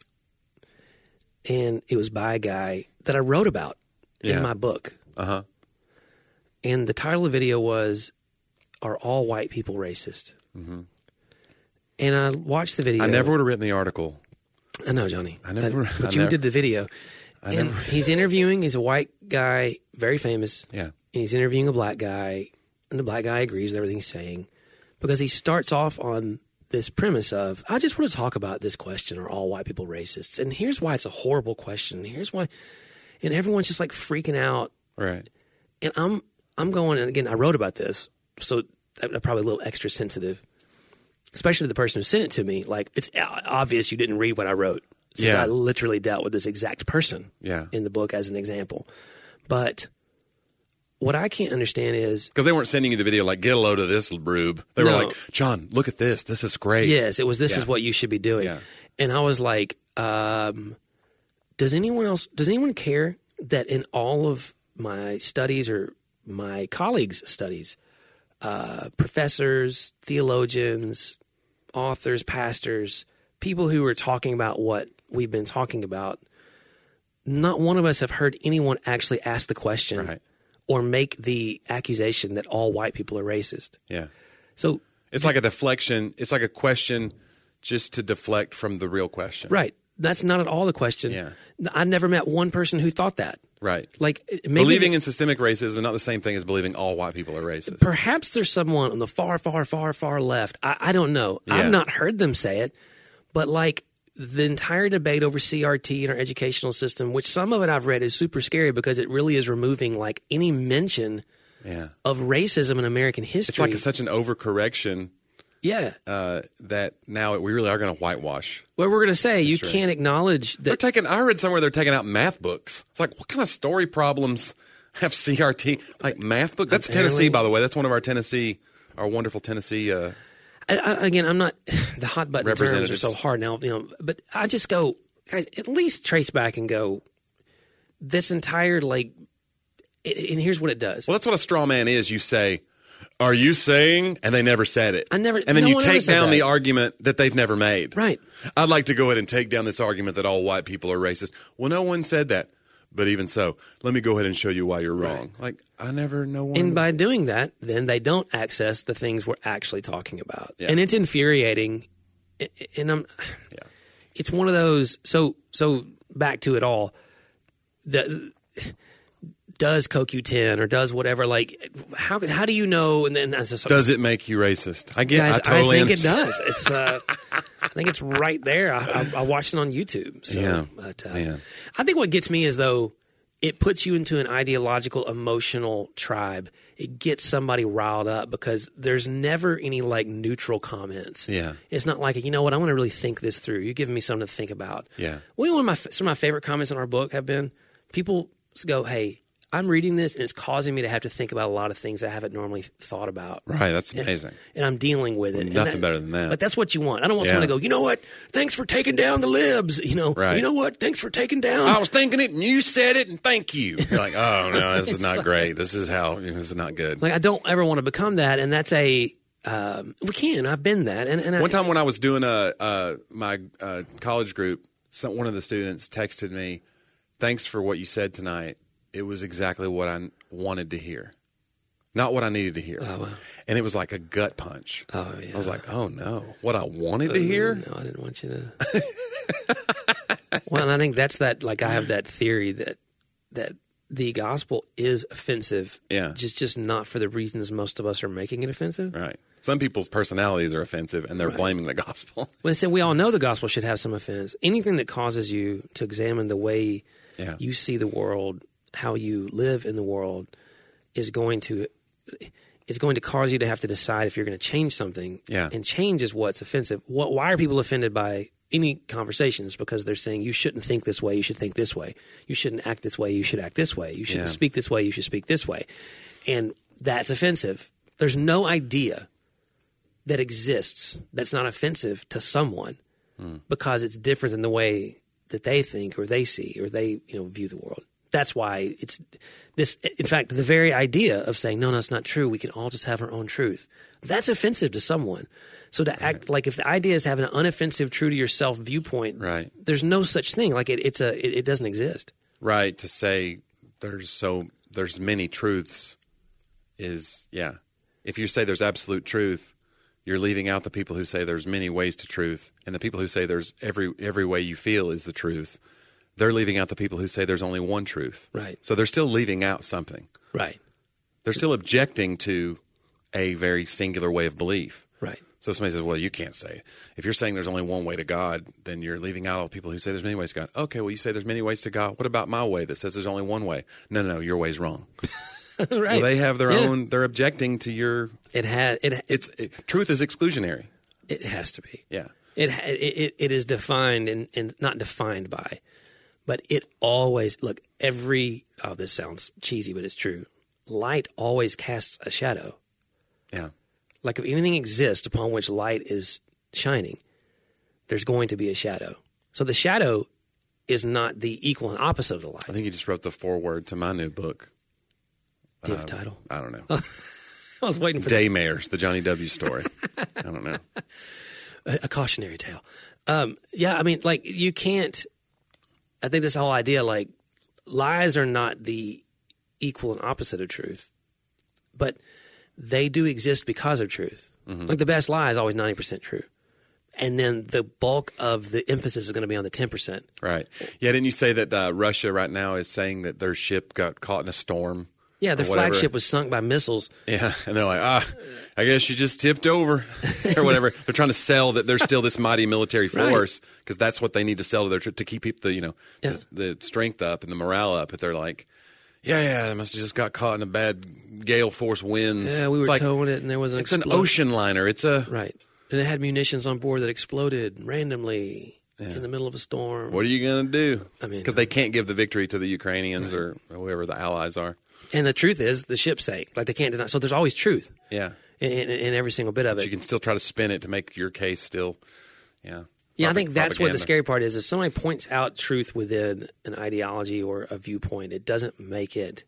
and it was by a guy that I wrote about yeah. in my book. Uh-huh. And the title of the video was, "Are All White People Racist?" Mm-hmm. And I watched the video. I never would have written the article. I know, Johnny. I never. But, but I you never, did the video. I and never, he's interviewing. He's a white guy, very famous. Yeah. And he's interviewing a black guy, and the black guy agrees with everything he's saying because he starts off on this premise of, I just want to talk about this question, are all white people racists? And here's why it's a horrible question. Here's why. And everyone's just like freaking out. Right. And I'm I'm going, and again, I wrote about this, so I'm probably a little extra sensitive, especially the person who sent it to me. Like, it's obvious you didn't read what I wrote. Since yeah. I literally dealt with this exact person yeah. in the book as an example. But what I can't understand is... Because they weren't sending you the video like, get a load of this, rube. They no. were like, John, look at this. This is great. Yes, it was, this yeah. is what you should be doing. Yeah. And I was like, um, does anyone else, does anyone care that in all of my studies or my colleagues' studies, uh, professors, theologians, authors, pastors, people who are talking about what we've been talking about, not one of us have heard anyone actually ask the question right. or make the accusation that all white people are racist. Yeah. So it's like a deflection. It's like a question just to deflect from the real question. Right. that's not at all the question. Yeah. I never met one person who thought that. Right. Like maybe believing in systemic racism is not the same thing as believing all white people are racist. Perhaps there's someone on the far, far, far, far left. I, I don't know. Yeah. I've not heard them say it, but like the entire debate over C R T in our educational system, which some of it I've read is super scary because it really is removing like any mention yeah. of racism in American history. It's like a, such an overcorrection. Yeah. Uh, that now we really are going to whitewash. Well, we're going to say you true. can't acknowledge that. They're taking, I read somewhere they're taking out math books. It's like, what kind of story problems have C R T? Like math book? That's Apparently. Tennessee, by the way. That's one of our Tennessee, our wonderful Tennessee. Uh, I, I, again, I'm not, the hot button terms are Representatives. so hard now, you know, but I just go, guys, at least trace back and go, this entire, like, it, and here's what it does. well, that's what a straw man is. You say, are you saying? And they never said it. I never- And then no you one ever take said down that. the argument that they've never made. Right. I'd like to go ahead and take down this argument that all white people are racist. Well, no one said that. But even so, let me go ahead and show you why you're wrong. Like, I never know one. And by doing that, then they don't access the things we're actually talking about. Yeah. And it's infuriating. I- And I'm, Yeah. it's one of those, so, so back to it all. The, does C O Q ten or does whatever, like, how how do you know? And then as a, Does it make you racist? I get. guys, I totally. I think it understand. does. It's, uh, I think it's right there. I, I, I watched it on YouTube. So, Yeah, but, uh, man. I think what gets me is though, it puts you into an ideological, emotional tribe. It gets somebody riled up because there's never any like neutral comments. Yeah. It's not like, you know what, I want to really think this through. You're giving me something to think about. Yeah. Well, one of my some of my favorite comments in our book have been people go, "Hey, I'm reading this and it's causing me to have to think about a lot of things I haven't normally thought about." Right. That's amazing. And I'm dealing with it. And Nothing better than that. Like that's what you want. I don't want Yeah. someone to go, "You know what? Thanks for taking down the libs." You know, Right. You know what? Thanks for taking down. I was thinking it, and you said it, and thank you. You're like, oh no, this is not great. This is how. This is not good. Like I don't ever want to become that, and that's a um, we can. I've been that, and, and I, One time when I was doing a uh, my uh, college group, some, one of the students texted me, "Thanks for what you said tonight. It was exactly what I wanted to hear, not what I needed to hear." Oh, wow. And it was like a gut punch. Oh, yeah. I was like, "Oh no, what I wanted to hear." No, I didn't want you to. Well, and I think that's that. Like I have that theory that that the gospel is offensive. Yeah. just just not for the reasons most of us are making it offensive. Right. Some people's personalities are offensive, and they're Right. blaming the gospel. Well, so we all know the gospel should have some offense. Anything that causes you to examine the way Yeah. you see the world, how you live in the world, is going to it's going to cause you to have to decide if you're going to change something. Yeah. And change is what's offensive. What, why are people offended by any conversations? Because they're saying you shouldn't think this way, you should think this way. You shouldn't act this way, you should act this way. You shouldn't Yeah. speak this way, you should speak this way. And that's offensive. There's no idea that exists that's not offensive to someone because it's different than the way that they think or they see or they, you know, view the world. That's why it's this. In fact, the very idea of saying, no, no, it's not true. We can all just have our own truth. That's offensive to someone. So to act like if the idea is having an unoffensive, true to yourself viewpoint, Right. there's no such thing. Like it, it's a, it, it doesn't exist. Right. To say there's so there's many truths is yeah. If you say there's absolute truth, you're leaving out the people who say there's many ways to truth, and the people who say there's every every way you feel is the truth. They're leaving out the people who say there's only one truth. Right. So they're still leaving out something. Right. They're still objecting to a very singular way of belief. Right. So somebody says, well, you can't say it. If you're saying there's only one way to God, then you're leaving out all the people who say there's many ways to God. Okay, well, you say there's many ways to God. What about my way that says there's only one way? No, no, no, your way's wrong. right. Well, they have their Yeah. own, they're objecting to your, It has. It. It, it's, it, truth is exclusionary. it has to be. Yeah. It it it is defined and, and not defined by, but it always look every. Oh, this sounds cheesy, but it's true. Light always casts a shadow. Yeah. Like if anything exists upon which light is shining, there's going to be a shadow. So the shadow is not the equal and opposite of the light. I think you just wrote the foreword to my new book. Do you have a title? I don't know. I was waiting for Daymares, the Johnny W. story. I don't know. a, a cautionary tale. Um, yeah, I mean, like you can't. I think this whole idea, like lies are not the equal and opposite of truth, but they do exist because of truth. Mm-hmm. Like the best lie is always ninety percent true. and then the bulk of the emphasis is going to be on the ten percent. Right. Yeah, didn't you say that uh, Russia right now is saying that their ship got caught in a storm? Yeah, their or whatever? flagship was sunk by missiles. Yeah, and they're like, ah, I guess you just tipped over or whatever. They're trying to sell that they're still this mighty military force because that's what they need to sell to their to keep the you know Yeah. the, the strength up and the morale up. But they're like, yeah, yeah, they must have just got caught in a bad gale force winds. Yeah, we were It's like, towing it, and there was an It's an explosion. ocean liner. It's a Right. And it had munitions on board that exploded randomly in the middle of a storm. What are you going to do? I mean, because they can't give the victory to the Ukrainians or, or whoever the allies are. And the truth is, the ship sank. Like, they can't deny. So there's always truth Yeah. in, in, in every single bit of But it. you can still try to spin it to make your case still, yeah. Yeah, I Propa- think that's what the propaganda. scary part is. If somebody points out truth within an ideology or a viewpoint, it doesn't make it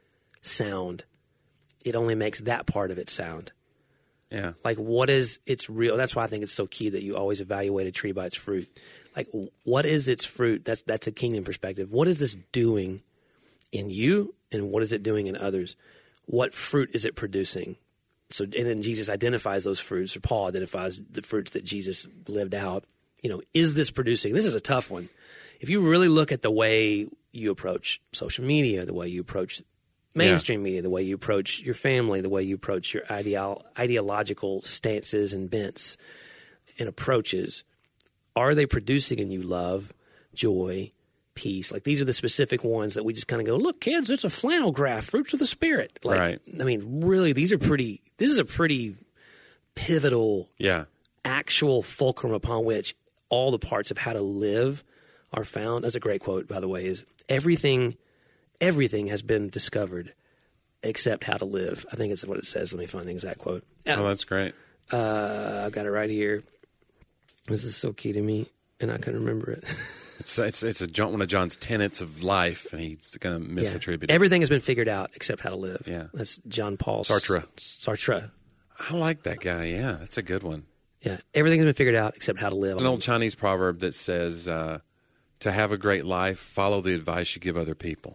sound. It only makes that part of it sound. Yeah. Like, what is its real? That's why I think it's so key that you always evaluate a tree by its fruit. Like, what is its fruit? That's that's a kingdom perspective. What is this doing in you, and what is it doing in others? What fruit is it producing? So, and then Jesus identifies those fruits, or Paul identifies the fruits that Jesus lived out. You know, is this producing? This is a tough one. If you really look at the way you approach social media, the way you approach mainstream media, the way you approach your family, the way you approach your ideal, ideological stances and bents and approaches, are they producing in you love, joy, peace? Like, these are the specific ones that we just kind of go, look, kids, it's a flannel graph, fruits of the Spirit. Like, Right. I mean, really, these are pretty, this is a pretty pivotal, Yeah. actual fulcrum upon which all the parts of how to live are found. That's a great quote, by the way, is everything, everything has been discovered except how to live. I think that's what it says. Let me find the exact quote. Oh, that's great. Uh, I've got it right here. This is so key to me, and I couldn't remember it. It's it's it's a John, one of John's tenets of life, and he's going to Yeah. misattribute it. Everything has been figured out except how to live. Yeah. That's John Paul Sartre. Sartre. I like that guy. Yeah, that's a good one. Yeah, everything has been figured out except how to live. It's an old Chinese proverb that says, uh, "To have a great life, follow the advice you give other people."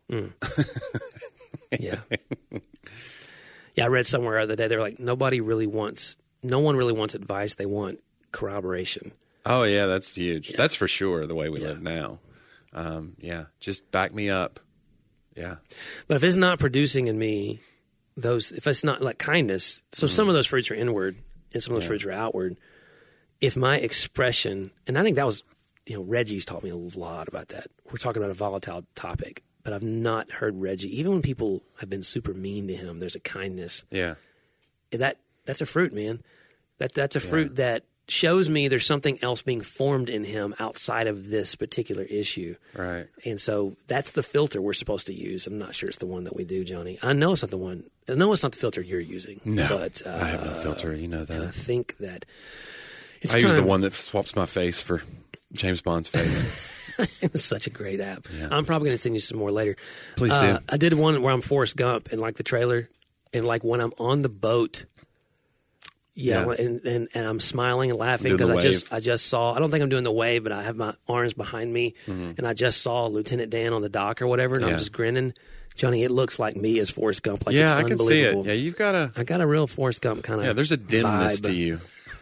Yeah. Yeah, I read somewhere the other day, they were like, nobody really wants, no one really wants advice. They want corroboration. Oh yeah, that's huge. Yeah. That's for sure the way we Yeah. live now. Um, yeah, just back me up. Yeah, But if it's not producing in me those, if it's not like kindness, so some of those fruits are inward and some of those Yeah. fruits are outward. If my expression, and I think that was, you know, Reggie's taught me a lot about that. We're talking about a volatile topic, but I've not heard Reggie, even when people have been super mean to him, there's a kindness. yeah, That that's a fruit, man. That that's a fruit that shows me there's something else being formed in him outside of this particular issue. right. And so that's the filter we're supposed to use. I'm not sure it's the one that we do, Johnny. I know it's not the one. I know it's not the filter you're using. No, but uh, I have no filter. You know and I that. think that it's I use the time. one that swaps my face for James Bond's face. It's such a great app. Yeah. I'm probably going to send you some more later. Please Uh, do. I did one where I'm Forrest Gump in like the trailer, and like when I'm on the boat. Yeah, Yeah. And, and and I'm smiling and laughing Doing because the I just wave. I just saw. I don't think I'm doing the wave, but I have my arms behind me, and I just saw Lieutenant Dan on the dock or whatever, and I'm Mm-hmm. Yeah. just grinning. Johnny, it looks like me as Forrest Gump. Like, yeah, I it's can see it. unbelievable. Yeah, you've got a I got a real Forrest Gump kind of. yeah. There's a dimness vibe. to you.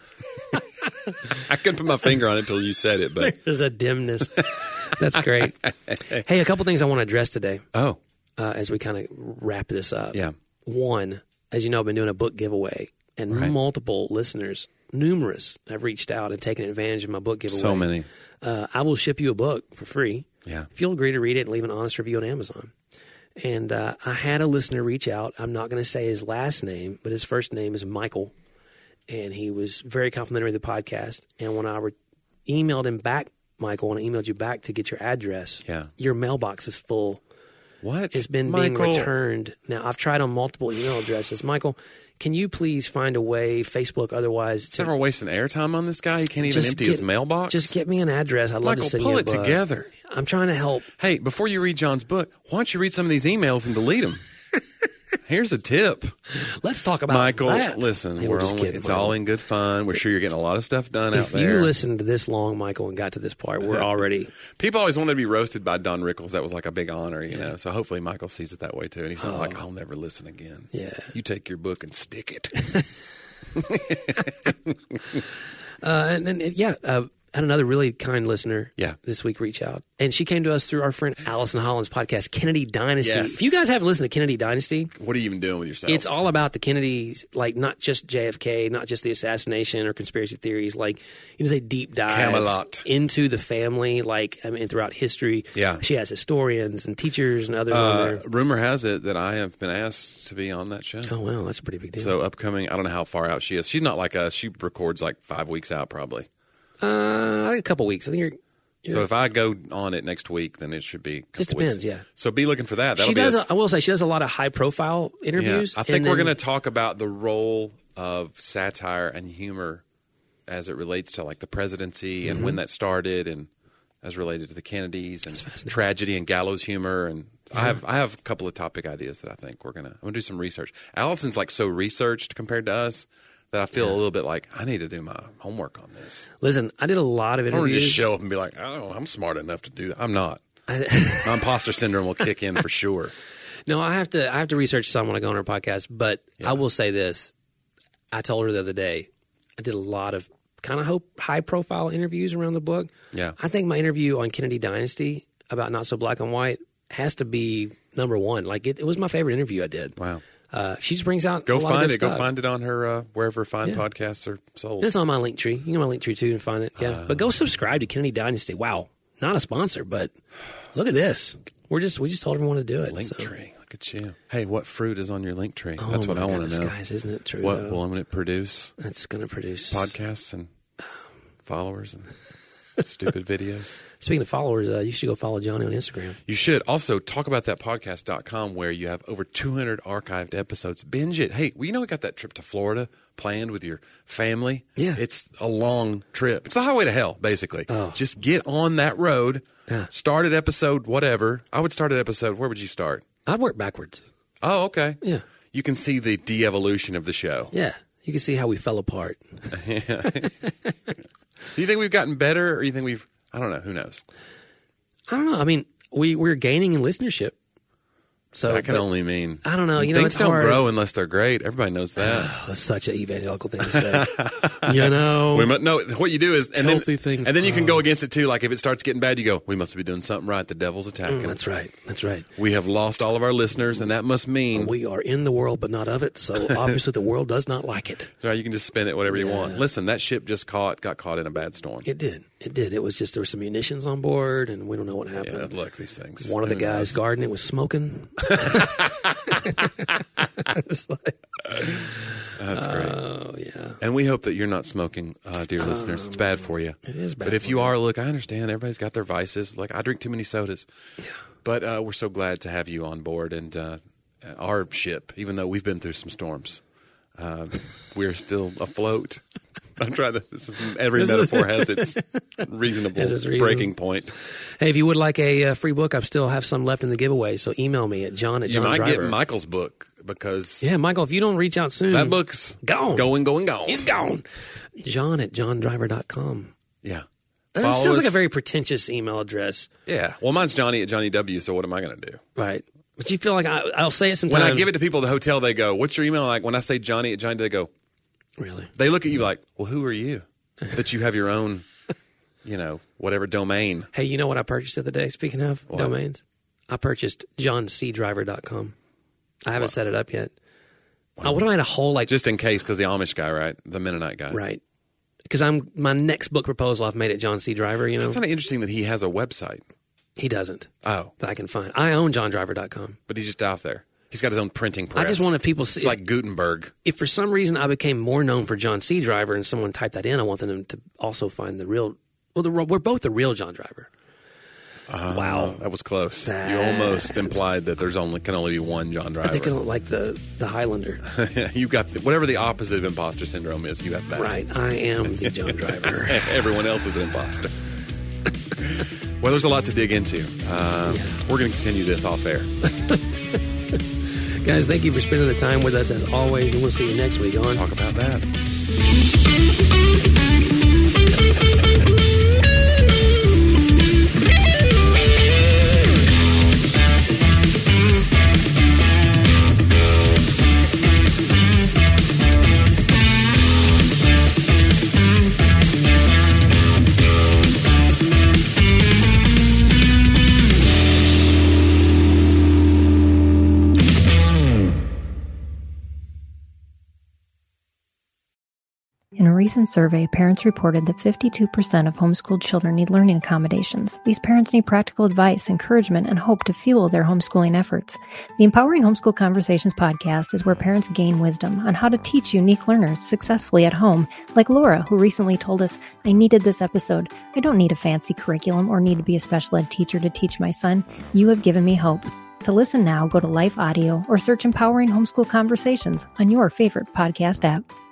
I couldn't put my finger on it until you said it, but There's a dimness. That's great. Hey, a couple things I want to address today oh uh, as we kind of wrap this up. yeah, One, as you know, I've been doing a book giveaway, and Right. multiple listeners, numerous, have reached out and taken advantage of my book giveaway. so many. Uh, I will ship you a book for free Yeah, if you'll agree to read it and leave an honest review on Amazon. And uh, I had a listener reach out. I'm not going to say his last name, but his first name is Michael. And he was very complimentary of the podcast. And when I re- emailed him back, Michael, when I emailed you back to get your address, Yeah. your mailbox is full. what? It's been Michael. being returned. Now, I've tried on multiple email addresses. Michael, can you please find a way, Facebook, otherwise, Is ever wasting airtime on this guy? He can't even just empty get- his mailbox. Just get me an address. I'd love Michael, to send pull you a it book. together. I'm trying to help. Hey, before you read John's book, why don't you read some of these emails and delete them? Here's a tip, Let's talk about Michael. that. Listen, Hey, we're just only, kidding, it's Michael. all in good fun. We're sure you're getting a lot of stuff done out If there. you listened to this long, Michael, and got to this part, we're already. People always wanted to be roasted by Don Rickles. That was like a big honor, you know. So hopefully Michael sees it that way too, and he's not like, "I'll never listen again." Yeah. You take your book and stick it. Uh, and, and yeah, uh, I had another really kind listener Yeah. this week reach out. And she came to us through our friend Allison Holland's podcast, Kennedy Dynasty. Yes. If you guys haven't listened to Kennedy Dynasty, What are you even doing with yourself? it's all about the Kennedys, like not just J F K, not just the assassination or conspiracy theories. Like it is a deep dive Camelot. into the family, like I mean, throughout history. Yeah. She has historians and teachers and others on Uh, there. rumor has it that I have been asked to be on that show. Oh, wow. That's a pretty big deal. So upcoming, I don't know how far out she is. She's not like us. She records like five weeks out probably. uh, a couple weeks. I think you're. you're So if I go on it next week, then it should be. a couple Just depends, weeks. yeah. So be looking for that. That'll she be does. a- A, I will say she does a lot of high profile yeah. interviews. I think and we're then- going to talk about the role of satire and humor as it relates to like the presidency and Mm-hmm. when that started, and as related to the Kennedys and fascinating. tragedy and gallows humor. And I have I have a couple of topic ideas that I think we're gonna I'm gonna do some research. Allison's like so researched compared to us that I feel a little bit like I need to do my homework on this. Listen, I did a lot of I don't want to interviews. just show up and be like, oh, I'm smart enough to do that. I'm not. My imposter syndrome will kick in for sure. No, I have to. I have to research some when I go on her podcast. But I will say this: I told her the other day, I did a lot of kind of high profile interviews around the book. Yeah. I think my interview on Kennedy Dynasty about Not So Black and White has to be number one. Like it, it was my favorite interview I did. Wow. Uh, she just brings out Go a lot of find good it. Go stuff. find it on her uh, wherever fine Yeah. podcasts are sold. It's on my link tree. You can go on my link tree too and find it. Yeah, Uh. but go subscribe to Kennedy Dynasty. Wow, not a sponsor, but look at this. We're just we just told everyone to do it. Link so. tree. Look at you. Hey, what fruit is on your link tree? Oh That's what my I want goodness, to know. guys. Isn't it true? What though? will it produce? It's going to produce Podcasts and followers and stupid videos. Speaking of followers, uh, you should go follow Johnny on Instagram. You should also talk about that podcast dot com where you have over two hundred archived episodes. Binge it. Hey, well, you know, we got that trip to Florida planned with your family. Yeah. It's a long trip. It's the highway to hell, basically. Oh. Just get on that road. Yeah. Start at episode whatever. I would start at episode, where would you start? I'd work backwards. Oh, okay. Yeah. You can see the de-evolution of the show. Yeah. You can see how we fell apart. Do you think we've gotten better, or you think we've, I don't know, who knows? I don't know. I mean, we, we're gaining in listenership. So That can but- only mean I don't know. You know, things it's don't hard. grow unless they're great. Everybody knows that. That's such an evangelical thing to say. you know? We mu- no, what you do is, and Healthy then, things and then you can grow. go against it too. Like if it starts getting bad, you go, we must be doing something right. The devil's attacking. Mm, that's right. That's right. We have lost all of our listeners, and that must mean We are in the world, but not of it. So obviously the world does not like it. right, you can just spin it whatever you Yeah. want. Listen, that ship just caught got caught in a bad storm. It did. It did. It was just there were some munitions on board, and we don't know what Yeah, happened. look, these things. One of the Who guys' knows? garden, it was smoking. It's like, That's great. oh, yeah. And we hope that you're not smoking, uh, dear listeners. It's bad for you. It is bad But if for you you. are, look, I understand. Everybody's got their vices. Like I drink too many sodas. Yeah. But uh, we're so glad to have you on board and uh, our ship, even though we've been through some storms. Uh, we're still afloat. I'm trying to. This is, every This is- metaphor has its reasonable Has its reasons. breaking point. Hey, if you would like a uh, free book, I still have some left in the giveaway. So email me at John at You John might Driver. get Michael's book because Yeah, Michael, if you don't reach out soon, that book's Gone. going, going, gone. he's gone. John at john driver dot com. Yeah. That Follow sounds like us. a very pretentious email address, Yeah. Well, mine's Johnny at Johnny W. So what am I going to do? right? But you feel like I, I'll say it sometimes. When I give it to people at the hotel, they go, "What's your email?" Like when I say Johnny at Johnny, they go, Really? they look at you like, "Well, who are you that you have your own, you know, whatever domain?" Hey, you know what I purchased the other day? Speaking of What? domains, I purchased john c driver dot com. I haven't set it up yet. I would have made a whole like Just in case, because the Amish guy, right, the Mennonite guy, right because I'm my next book proposal. I've made it John C. Driver. You know, It's kind of interesting that he has a website. he doesn't Oh, that I can find. I own john driver dot com. but he's just out there. He's got his own printing press. I just wanted people to see. It's like Gutenberg. if for some reason I became more known for John C. Driver and someone typed that in, I want them to also find the real. Well, the, we're both the real John Driver. Uh, Wow. that was close. That- You almost implied that there's only can only be one John I think I Driver. look like the the Highlander. You got the, whatever the opposite of imposter syndrome is. You have that. Right, I am the John Driver. Everyone else is an imposter. Well, there's a lot to dig into. Uh, Yeah. We're going to continue this off air. Guys, thank you for spending the time with us as always, and we'll see you next week on Talk about that. recent survey, parents reported that fifty-two percent of homeschooled children need learning accommodations. These parents need practical advice, encouragement, and hope to fuel their homeschooling efforts. The Empowering Homeschool Conversations podcast is where parents gain wisdom on how to teach unique learners successfully at home, like Laura, who recently told us, "I needed this episode. I don't need a fancy curriculum or need to be a special ed teacher to teach my son. You have given me hope." To listen now, go to Life Audio or search Empowering Homeschool Conversations on your favorite podcast app.